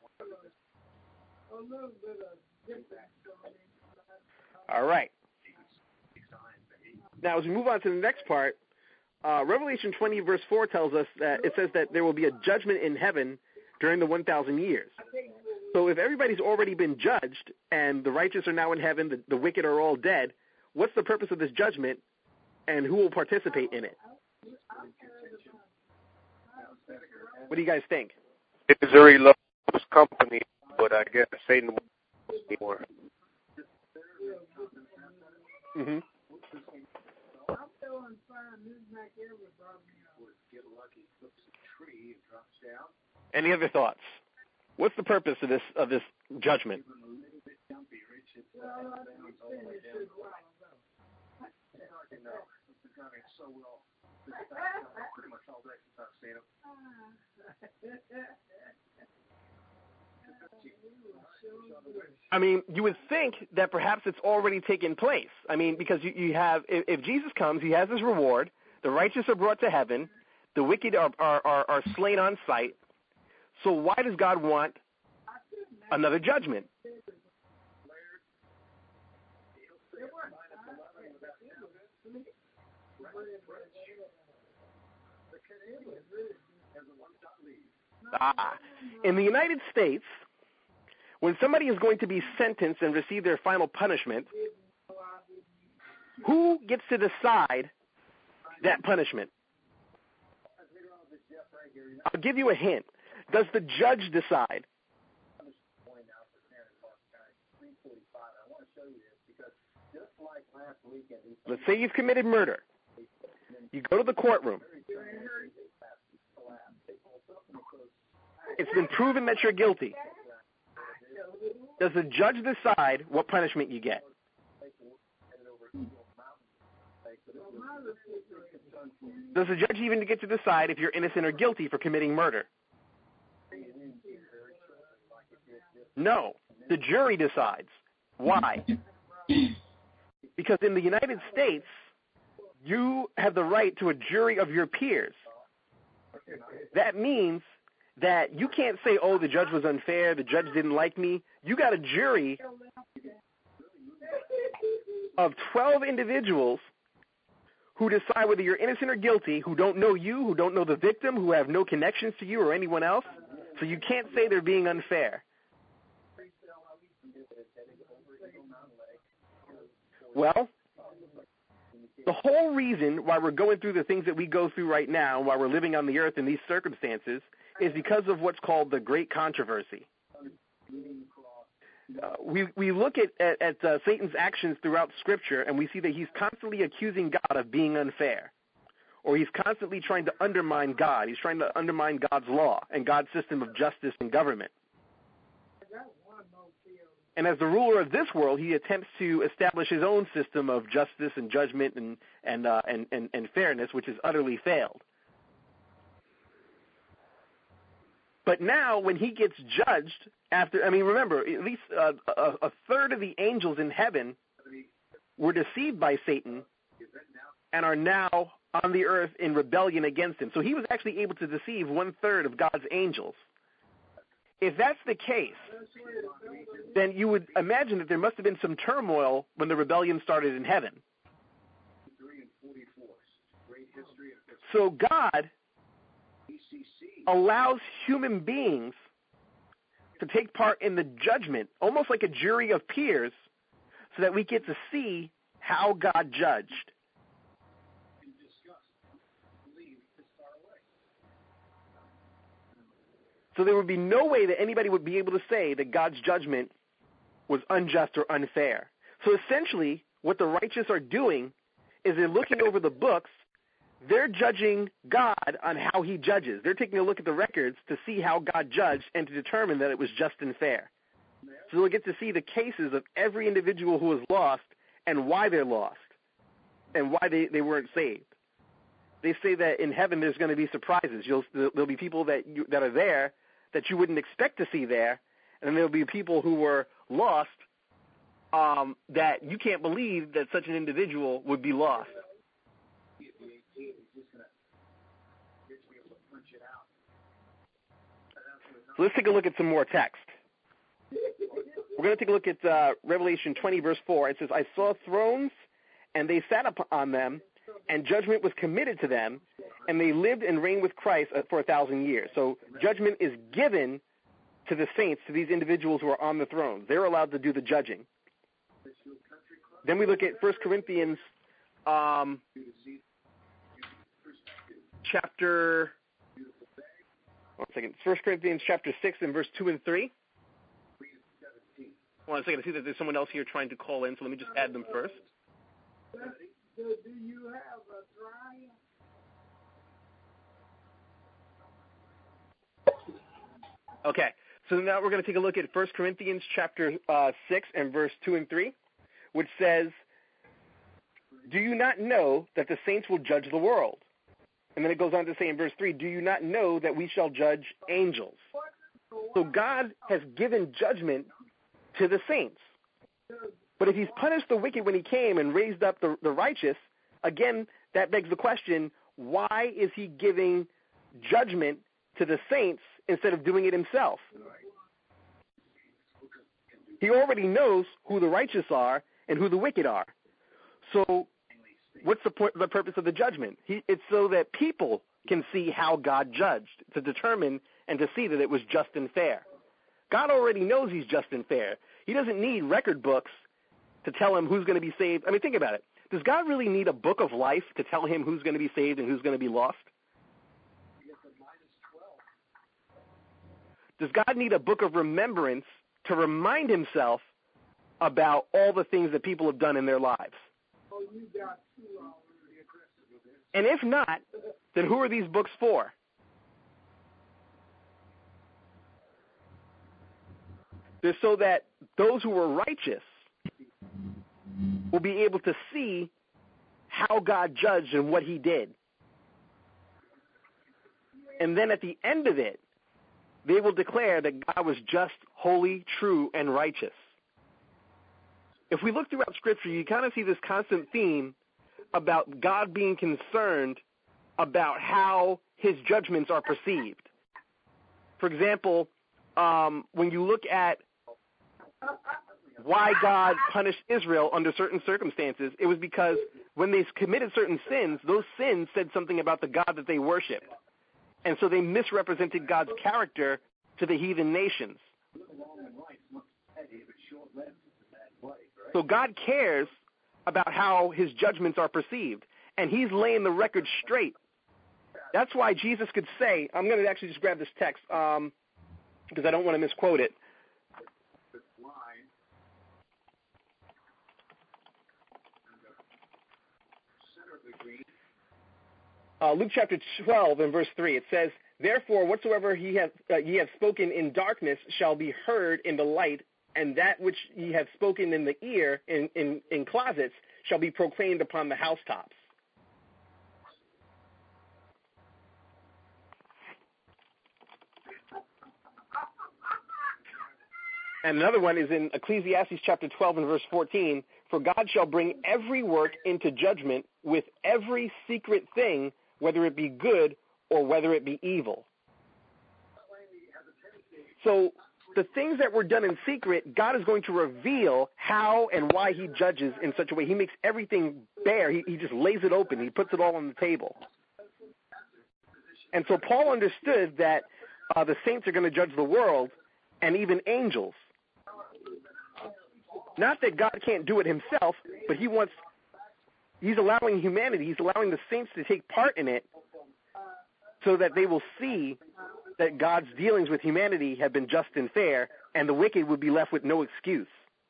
All right. Now, as we move on to the next part, uh, Revelation twenty, verse four tells us that it says that there will be a judgment in heaven during the one thousand years. So if everybody's already been judged and the righteous are now in heaven, the, the wicked are all dead, what's the purpose of this judgment and who will participate in it? What do you guys think? Misery loves company, but I guess Satan wants more. Mm-hmm. Any other thoughts? What's the purpose of this of this judgment? I mean, you would think that perhaps it's already taken place. I mean, because you, you have, if, if Jesus comes, he has his reward. The righteous are brought to heaven. The wicked are, are, are, are slain on sight. So why does God want another judgment? Ah, in the United States, when somebody is going to be sentenced and receive their final punishment, who gets to decide that punishment? I'll give you a hint. Does the judge decide? Let's say you've committed murder. You go to the courtroom. It's been proven that you're guilty. Does the judge decide what punishment you get? Does the judge even get to decide if you're innocent or guilty for committing murder? No. The jury decides. Why? Because in the United States, you have the right to a jury of your peers. That means that you can't say, oh, the judge was unfair, the judge didn't like me. You got a jury of twelve individuals who decide whether you're innocent or guilty, who don't know you, who don't know the victim, who have no connections to you or anyone else. So you can't say they're being unfair. Well, the whole reason why we're going through the things that we go through right now, why we're living on the earth in these circumstances, is because of what's called the Great Controversy. Uh, we we look at at, at uh, Satan's actions throughout Scripture, and we see that he's constantly accusing God of being unfair, or he's constantly trying to undermine God. He's trying to undermine God's law and God's system of justice and government. And as the ruler of this world, he attempts to establish his own system of justice and judgment and and uh, and, and, and fairness, which has utterly failed. But now, when he gets judged, after, I mean, remember, at least uh, a, a third of the angels in heaven were deceived by Satan and are now on the earth in rebellion against him. So he was actually able to deceive one third of God's angels. If that's the case, then you would imagine that there must have been some turmoil when the rebellion started in heaven. So God allows human beings to take part in the judgment, almost like a jury of peers, so that we get to see how God judged. So there would be no way that anybody would be able to say that God's judgment was unjust or unfair. So essentially, what the righteous are doing is they're looking over the books. They're judging God on how he judges. They're taking a look at the records to see how God judged and to determine that it was just and fair. So they'll get to see the cases of every individual who was lost and why they're lost and why they, they weren't saved. They say that in heaven there's going to be surprises. You'll, there'll be people that you, that are there that you wouldn't expect to see there, and there'll be people who were lost um, that you can't believe that such an individual would be lost. So let's take a look at some more text. We're going to take a look at uh, Revelation twenty, verse four. It says, I saw thrones, and they sat upon them, and judgment was committed to them, and they lived and reigned with Christ for a thousand years. So judgment is given to the saints, to these individuals who are on the throne. They're allowed to do the judging. Then we look at First Corinthians um, chapter... One second. First Corinthians chapter six and verse two and three. One second. I see that there's someone else here trying to call in, so let me just add them first. Do you have a trial? Okay. So now we're going to take a look at First Corinthians chapter uh, six and verse two and three, which says, do you not know that the saints will judge the world? And then it goes on to say in verse three, do you not know that we shall judge angels? So God has given judgment to the saints. But if he's punished the wicked when he came and raised up the, the righteous, again, that begs the question, why is he giving judgment to the saints instead of doing it himself? He already knows who the righteous are and who the wicked are. So what's the, point, the purpose of the judgment? He, it's so that people can see how God judged, to determine and to see that it was just and fair. God already knows he's just and fair. He doesn't need record books to tell him who's going to be saved. I mean, think about it. Does God really need a book of life to tell him who's going to be saved and who's going to be lost? Does God need a book of remembrance to remind himself about all the things that people have done in their lives? And if not, then who are these books for? They're so that those who were righteous will be able to see how God judged and what he did. And then at the end of it, they will declare that God was just, holy, true, and righteous. If we look throughout Scripture, you kind of see this constant theme about God being concerned about how his judgments are perceived. For example, um, when you look at why God punished Israel under certain circumstances, it was because when they committed certain sins, those sins said something about the God that they worshipped. And so they misrepresented God's character to the heathen nations. So God cares about how his judgments are perceived, and he's laying the record straight. That's why Jesus could say, I'm going to actually just grab this text um, because I don't want to misquote it. Uh, Luke chapter twelve and verse three, it says, therefore, whatsoever he hath, uh, ye have spoken in darkness shall be heard in the light, and that which ye have spoken in the ear, in, in, in closets, shall be proclaimed upon the housetops. And another one is in Ecclesiastes chapter twelve and verse fourteen, for God shall bring every work into judgment with every secret thing, whether it be good or whether it be evil. So the things that were done in secret, God is going to reveal how and why he judges in such a way. He makes everything bare. He, he just lays it open. He puts it all on the table. And so Paul understood that uh, the saints are going to judge the world and even angels. Not that God can't do it himself, but he wants, he's allowing humanity, he's allowing the saints to take part in it so that they will see that God's dealings with humanity have been just and fair, and the wicked would be left with no excuse.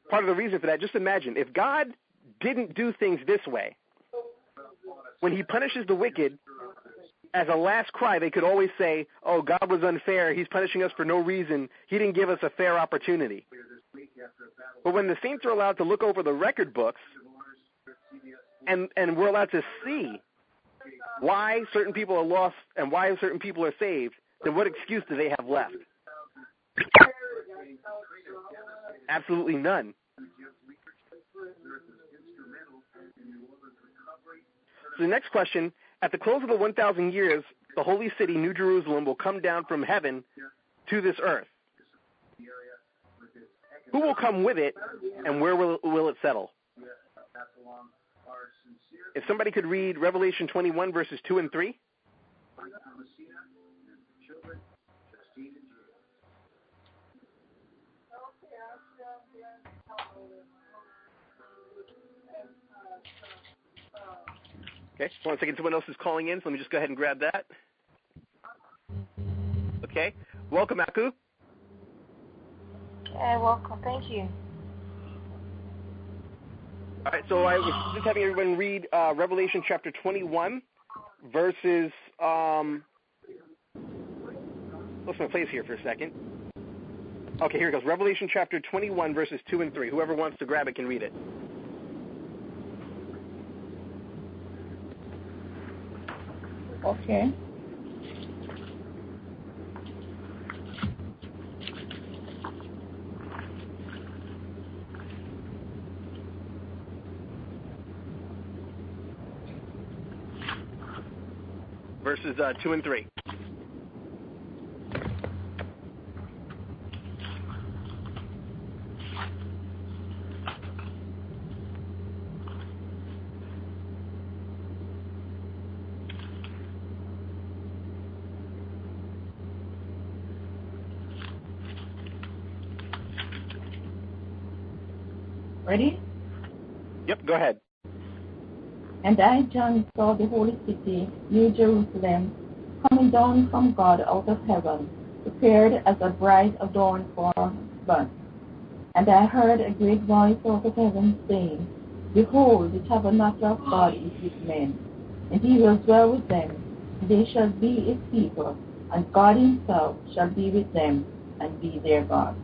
part of the reason for that, just imagine, if God didn't do things this way, when he punishes the wicked, as a last cry, they could always say, oh, God was unfair. He's punishing us for no reason. He didn't give us a fair opportunity. But when the saints are allowed to look over the record books and, and we're allowed to see why certain people are lost and why certain people are saved, then what excuse do they have left? Absolutely none. So the next question, at the close of the one thousand years, the holy city, New Jerusalem, will come down from heaven to this earth. Who will come with it, and where will, will it settle? If somebody could read Revelation twenty-one, verses two and three. Okay, one second, someone else is calling in, so let me just go ahead and grab that. Okay, welcome, Aku. Yeah, welcome. Thank you. All right, so I was just having everyone read uh, Revelation chapter twenty-one, verses, um, lost my place here for a second. Okay, here it goes. Revelation chapter twenty-one, verses two and three. Whoever wants to grab it can read it. Okay. Verses uh, two and three. Ready? Yep, go ahead. And I, John, saw the holy city, New Jerusalem, coming down from God out of heaven, prepared as a bride adorned for her husband. And I heard a great voice out of heaven saying, Behold, the tabernacle of God is with men, and he will dwell with them, and they shall be his people, and God himself shall be with them, and be their God.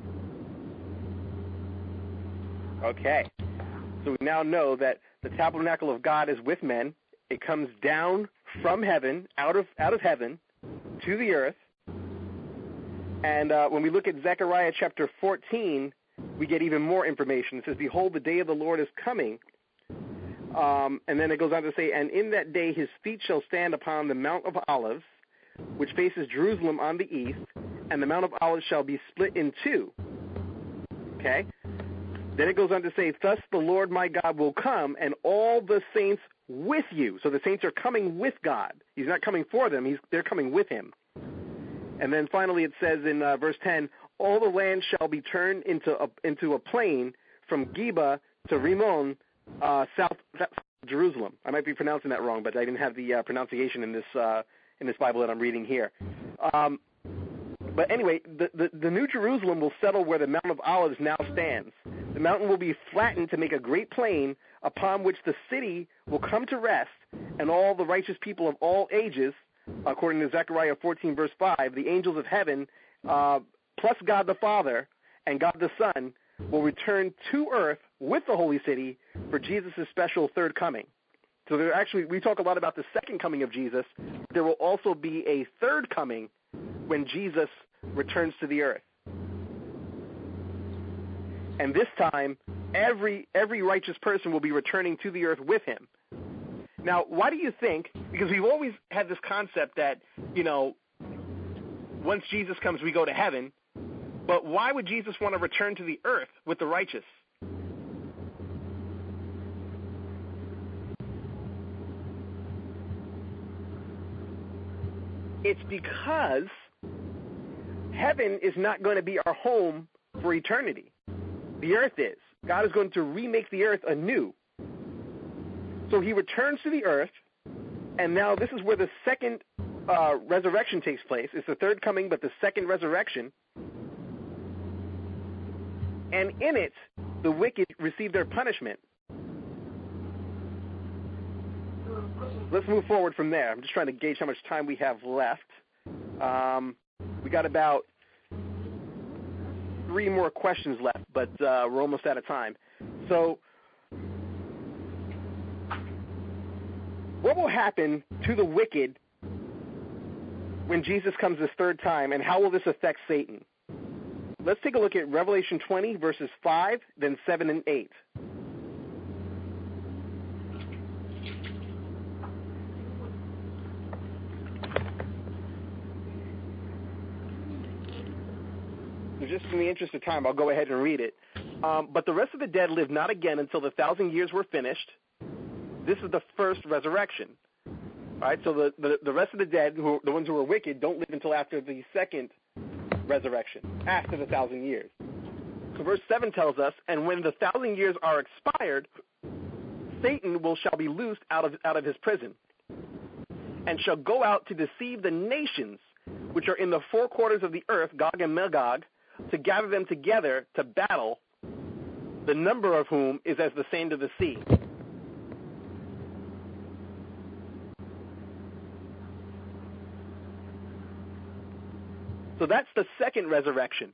Okay. So we now know that the tabernacle of God is with men. It comes down from heaven, out of out of heaven, to the earth. And uh, when we look at Zechariah chapter fourteen, we get even more information. It says, Behold, the day of the Lord is coming. Um, and then it goes on to say, And in that day his feet shall stand upon the Mount of Olives, which faces Jerusalem on the east, and the Mount of Olives shall be split in two. Okay? Then it goes on to say, Thus the Lord my God will come, and all the saints with you. So the saints are coming with God. He's not coming for them. He's, they're coming with him. And then finally it says in uh, verse ten, All the land shall be turned into a, into a plain from Geba to Rimmon, uh, south, south Jerusalem. I might be pronouncing that wrong, but I didn't have the uh, pronunciation in this uh, in this Bible that I'm reading here. Um, But anyway, the, the, the New Jerusalem will settle where the Mount of Olives now stands. The mountain will be flattened to make a great plain upon which the city will come to rest, and all the righteous people of all ages, according to Zechariah fourteen, verse five, the angels of heaven, uh, plus God the Father and God the Son, will return to earth with the holy city for Jesus' special third coming. So there actually, we talk a lot about the second coming of Jesus. There will also be a third coming when Jesus returns to the earth. And this time, every every righteous person will be returning to the earth with him. Now, why do you think, because we've always had this concept that, you know, once Jesus comes, we go to heaven, but why would Jesus want to return to the earth with the righteous? It's because heaven is not going to be our home for eternity. The earth is. God is going to remake the earth anew. So he returns to the earth, and now this is where the second uh, resurrection takes place. It's the third coming, but the second resurrection. And in it, the wicked receive their punishment. Let's move forward from there. I'm just trying to gauge how much time we have left. Um, we got about three more questions left, but uh, we're almost out of time. So, what will happen to the wicked when Jesus comes this third time, and how will this affect Satan? Let's take a look at Revelation twenty, verses five, then seven and eight. So just in the interest of time, I'll go ahead and read it. Um, but the rest of the dead lived not again until the thousand years were finished. This is the first resurrection. All right, so the, the, the rest of the dead, who, the ones who were wicked, don't live until after the second resurrection, after the thousand years. So verse seven tells us, and when the thousand years are expired, Satan will shall be loosed out of out of his prison, and shall go out to deceive the nations which are in the four quarters of the earth, Gog and Magog, to gather them together to battle, the number of whom is as the sand of the sea. So that's the second resurrection.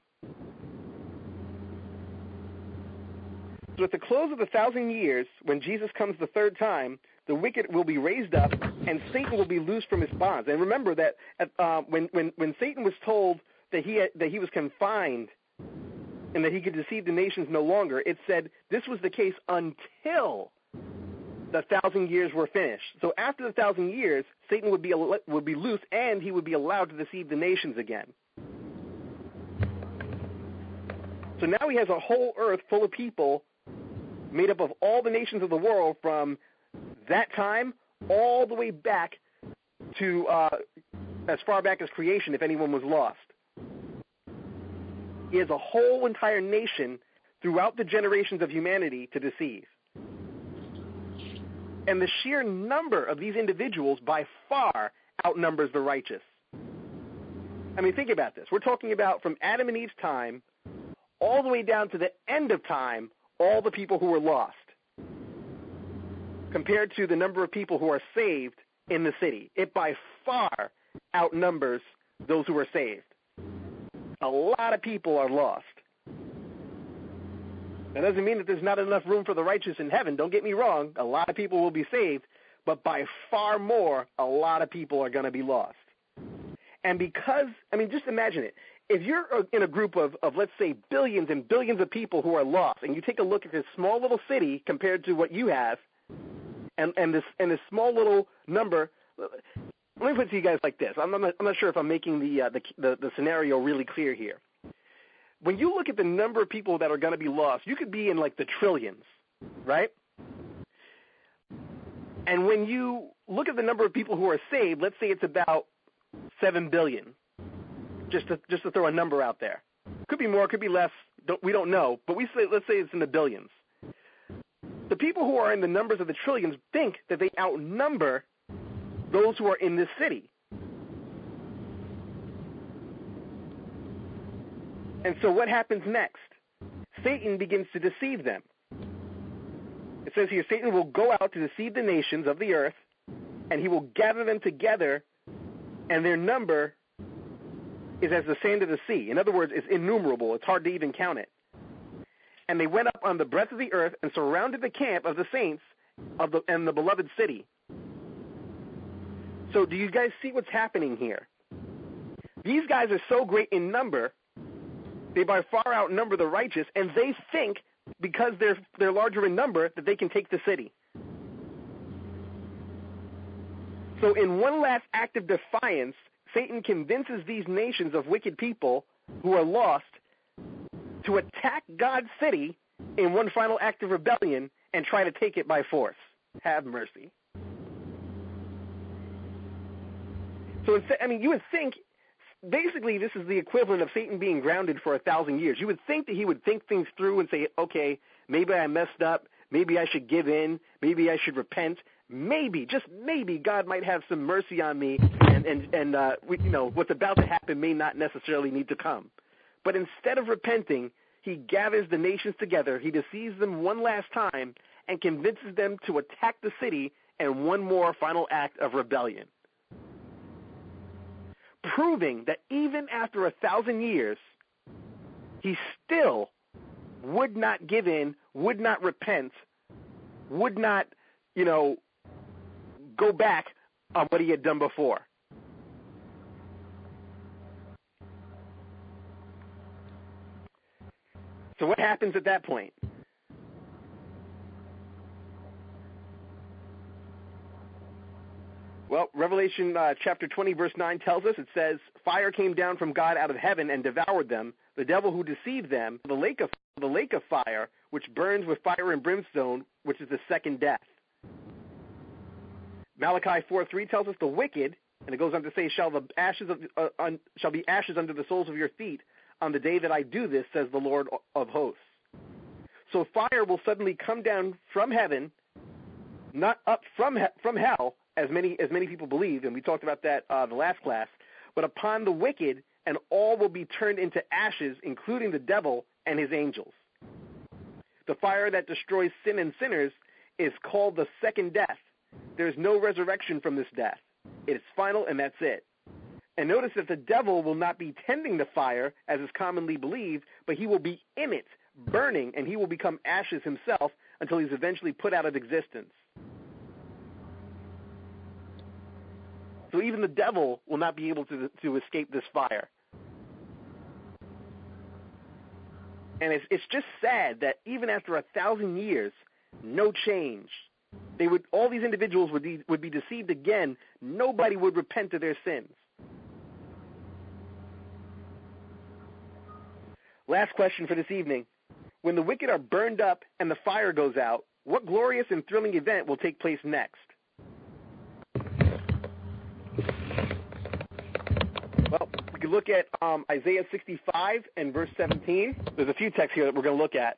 So at the close of the thousand years, when Jesus comes the third time, the wicked will be raised up, and Satan will be loosed from his bonds. And remember that uh, when, when, when Satan was told that he had, that he was confined and that he could deceive the nations no longer, it said this was the case until the thousand years were finished. So after the thousand years, Satan would be would be loose, and he would be allowed to deceive the nations again. So now he has a whole earth full of people made up of all the nations of the world from that time all the way back to uh, as far back as creation, if anyone was lost. He has a whole entire nation throughout the generations of humanity to deceive. And the sheer number of these individuals by far outnumbers the righteous. I mean, think about this. We're talking about from Adam and Eve's time all the way down to the end of time, all the people who were lost, compared to the number of people who are saved in the city. It by far outnumbers those who are saved. A lot of people are lost. That doesn't mean that there's not enough room for the righteous in heaven. Don't get me wrong. A lot of people will be saved, but by far more, a lot of people are going to be lost. And because, I mean, just imagine it. If you're in a group of, of, let's say, billions and billions of people who are lost, and you take a look at this small little city compared to what you have, and, and this and this small little number, let me put it to you guys like this. I'm not, I'm not sure if I'm making the, uh, the, the the scenario really clear here. When you look at the number of people that are going to be lost, you could be in like the trillions, right? And when you look at the number of people who are saved, let's say it's about seven billion. Just to just to throw a number out there, could be more, could be less. Don't, we don't know, but we say let's say it's in the billions. The people who are in the numbers of the trillions think that they outnumber those who are in this city, and so what happens next? Satan begins to deceive them. It says here, Satan will go out to deceive the nations of the earth, and he will gather them together, and their number is as the sand of the sea. In other words, it's innumerable. It's hard to even count it. And they went up on the breadth of the earth and surrounded the camp of the saints of the and the beloved city. So do you guys see what's happening here? These guys are so great in number, they by far outnumber the righteous, and they think because they're they're larger in number that they can take the city. So in one last act of defiance, Satan convinces these nations of wicked people who are lost to attack God's city in one final act of rebellion and try to take it by force. Have mercy. So, I mean, you would think, basically, this is the equivalent of Satan being grounded for a thousand years. You would think that he would think things through and say, okay, maybe I messed up. Maybe I should give in. Maybe I should repent. Maybe, just maybe, God might have some mercy on me, and and and uh, we, you know what's about to happen may not necessarily need to come. But instead of repenting, he gathers the nations together, he deceives them one last time, and convinces them to attack the city in one more final act of rebellion. Proving that even after a thousand years, he still would not give in, would not repent, would not, you know, go back on what he had done before. So what happens at that point? Well, Revelation uh, chapter twenty, verse nine tells us, it says, fire came down from God out of heaven and devoured them, the devil who deceived them, the lake of the lake of fire, which burns with fire and brimstone, which is the second death. Malachi four three tells us the wicked, and it goes on to say, shall the ashes of uh, un, shall be ashes under the soles of your feet on the day that I do this, says the Lord of hosts. So fire will suddenly come down from heaven, not up from he- from hell, as many as many people believe, and we talked about that uh, the last class, but upon the wicked, and all will be turned into ashes, including the devil and his angels. The fire that destroys sin and sinners is called the second death. There is no resurrection from this death. It is final, and that's it. And notice that the devil will not be tending the fire, as is commonly believed, but he will be in it, burning, and he will become ashes himself until he's eventually put out of existence. So even the devil will not be able to, to escape this fire. And it's, it's just sad that even after a thousand years, no change. They would, all these individuals would be, would be deceived again. Nobody would repent of their sins. Last question for this evening. When the wicked are burned up and the fire goes out, what glorious and thrilling event will take place next? Well, we can look at um, Isaiah sixty-five and verse seventeen. There's a few texts here that we're going to look at.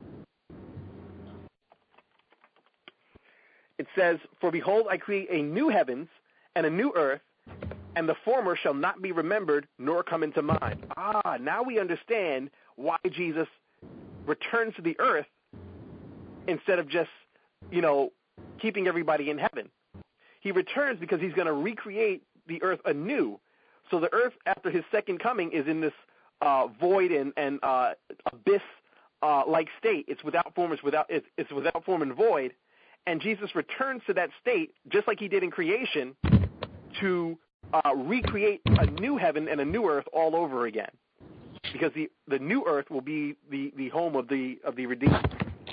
It says, for behold, I create a new heavens and a new earth, and the former shall not be remembered nor come into mind. Ah, now we understand why Jesus returns to the earth instead of just, you know, keeping everybody in heaven. He returns because he's going to recreate the earth anew. So the earth, after his second coming, is in this uh, void and, and uh, abyss-like uh, state. It's without form. It's without. It's, it's without form and void. And Jesus returns to that state, just like he did in creation, to uh, recreate a new heaven and a new earth all over again, because the, the new earth will be the, the home of the of the redeemed.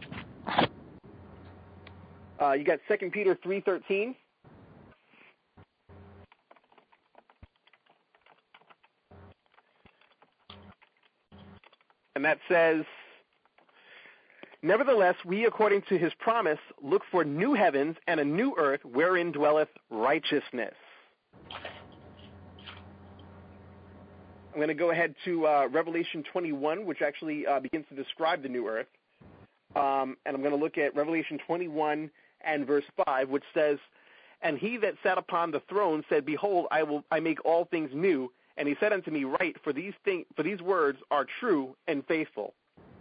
Uh, you got Second Peter three thirteen. And that says, nevertheless, we, according to his promise, look for new heavens and a new earth wherein dwelleth righteousness. I'm going to go ahead to uh, Revelation twenty-one, which actually uh, begins to describe the new earth. Um, and I'm going to look at Revelation twenty-one and verse five, which says, and he that sat upon the throne said, behold, I will I make all things new. And he said unto me, write, for these thing, for these words are true and faithful.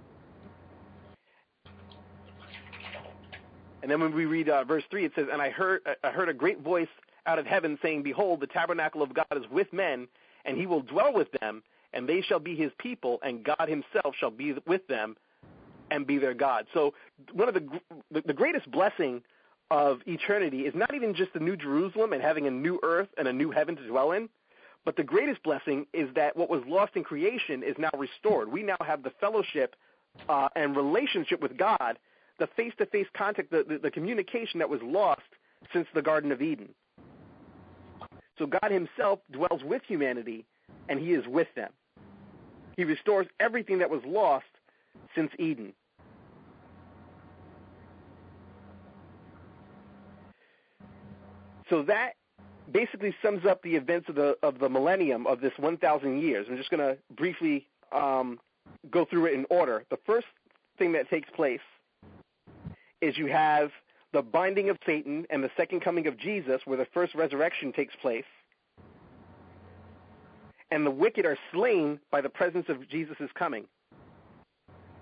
And then when we read uh, verse three, it says, and I heard I heard a great voice out of heaven saying, behold, the tabernacle of God is with men, and he will dwell with them, and they shall be his people, and God himself shall be with them and be their God. So one of the the, the greatest blessing of eternity is not even just the new Jerusalem and having a new earth and a new heaven to dwell in, but the greatest blessing is that what was lost in creation is now restored. We now have the fellowship uh, and relationship with God, the face-to-face contact, the, the, the communication that was lost since the Garden of Eden. So God himself dwells with humanity, and he is with them. He restores everything that was lost since Eden. So that basically sums up the events of the of the millennium of this one thousand years. I'm just going to briefly um, go through it in order. The first thing that takes place is you have the binding of Satan and the second coming of Jesus, where the first resurrection takes place. And the wicked are slain by the presence of Jesus' coming.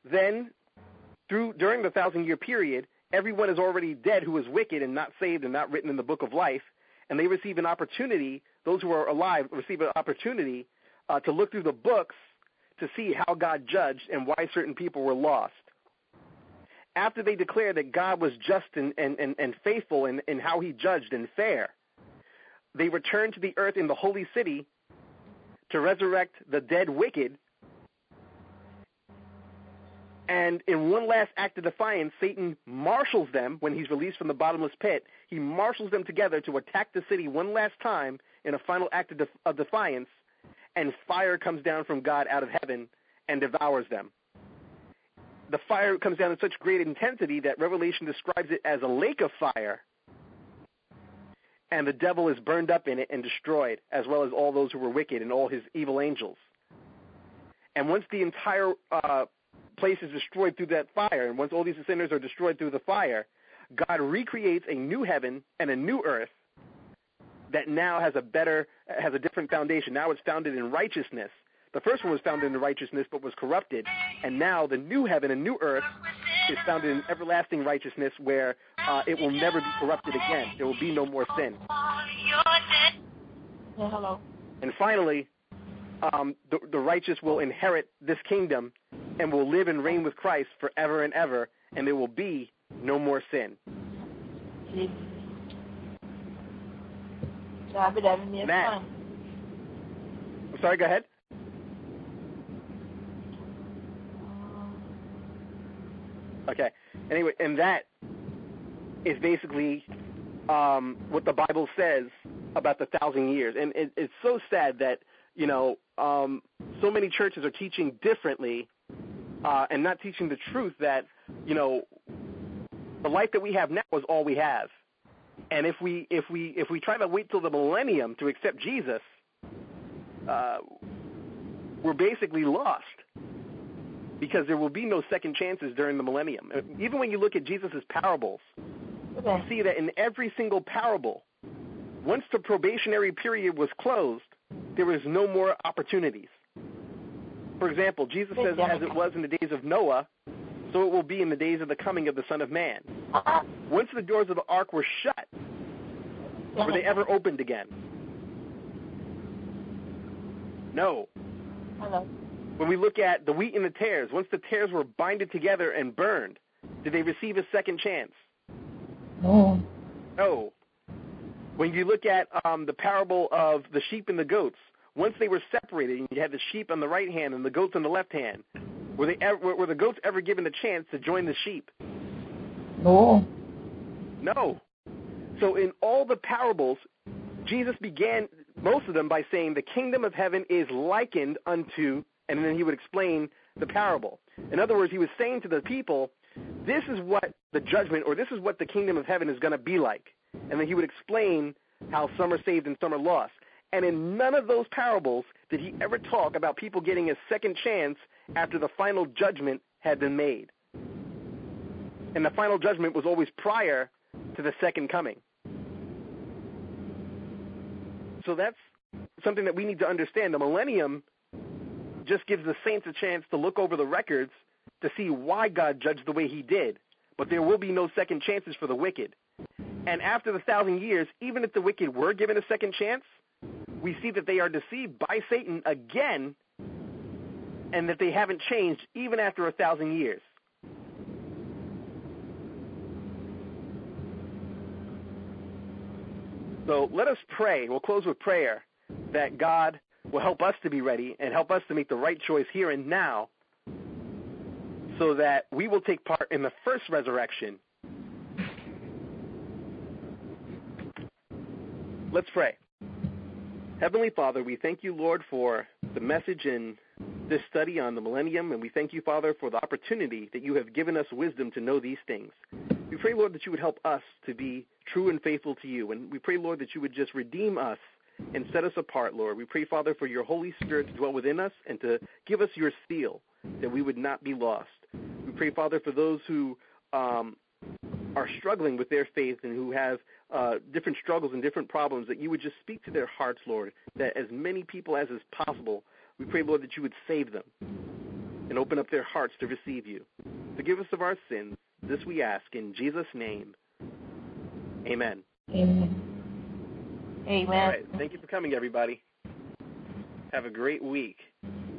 then through during the thousand-year period, everyone is already dead who is wicked and not saved and not written in the book of life, and they receive an opportunity, those who are alive receive an opportunity uh, to look through the books to see how God judged and why certain people were lost. After they declare that God was just and, and, and, and faithful in, in how he judged and fair, they return to the earth in the holy city to resurrect the dead wicked. And in one last act of defiance, Satan marshals them when he's released from the bottomless pit. He marshals them together to attack the city one last time in a final act of, def- of defiance, and fire comes down from God out of heaven and devours them. The fire comes down in such great intensity that Revelation describes it as a lake of fire, and the devil is burned up in it and destroyed, as well as all those who were wicked and all his evil angels. And once the entire uh, place is destroyed through that fire, and once all these sinners are destroyed through the fire, God recreates a new heaven and a new earth that now has a better, has a different foundation. Now it's founded in righteousness. The first one was founded in righteousness but was corrupted, and now the new heaven and new earth is founded in everlasting righteousness where uh, it will never be corrupted again. There will be no more sin. Yeah, hello. And finally, um, the, the righteous will inherit this kingdom and will live and reign with Christ forever and ever, and there will be no more sin. Matt. I'm sorry, go ahead. Okay. Anyway, and that is basically um, what the Bible says about the thousand years. And it, it's so sad that, you know, um, so many churches are teaching differently uh, and not teaching the truth that, you know, the life that we have now is all we have. And if we if we if we try to wait till the millennium to accept Jesus, uh, we're basically lost, because there will be no second chances during the millennium. Even when you look at Jesus' parables, okay, you see that in every single parable, once the probationary period was closed, there was no more opportunities. For example, Jesus says, as it was in the days of Noah, so it will be in the days of the coming of the Son of Man. Once the doors of the ark were shut, were they ever opened again? No. Hello. When we look at the wheat and the tares, once the tares were binded together and burned, did they receive a second chance? No. No. When you look at um, the parable of the sheep and the goats, once they were separated, and you had the sheep on the right hand and the goats on the left hand, were, they ever, were the goats ever given the chance to join the sheep? No. No. So in all the parables, Jesus began most of them by saying the kingdom of heaven is likened unto, and then he would explain the parable. In other words, he was saying to the people, this is what the judgment, or this is what the kingdom of heaven is going to be like. And then he would explain how some are saved and some are lost. And in none of those parables did he ever talk about people getting a second chance after the final judgment had been made. And the final judgment was always prior to the second coming. So that's something that we need to understand. The millennium just gives the saints a chance to look over the records to see why God judged the way he did. But there will be no second chances for the wicked. And after the thousand years, even if the wicked were given a second chance, we see that they are deceived by Satan again, and that they haven't changed even after a thousand years. So let us pray. We'll close with prayer that God will help us to be ready and help us to make the right choice here and now, so that we will take part in the first resurrection. Let's pray. Heavenly Father, we thank you, Lord, for the message in this study on the millennium, and we thank you, Father, for the opportunity that you have given us wisdom to know these things. We pray, Lord, that you would help us to be true and faithful to you, and we pray, Lord, that you would just redeem us and set us apart, Lord. We pray, Father, for your Holy Spirit to dwell within us and to give us your seal, that we would not be lost. We pray, Father, for those who um, are struggling with their faith and who have uh, different struggles and different problems, that you would just speak to their hearts, Lord, that as many people as is possible, we pray, Lord, that you would save them. and open up their hearts to receive you. Forgive us of our sins. This we ask in Jesus' name. Amen. Amen. Amen. All right. Thank you for coming, everybody. Have a great week.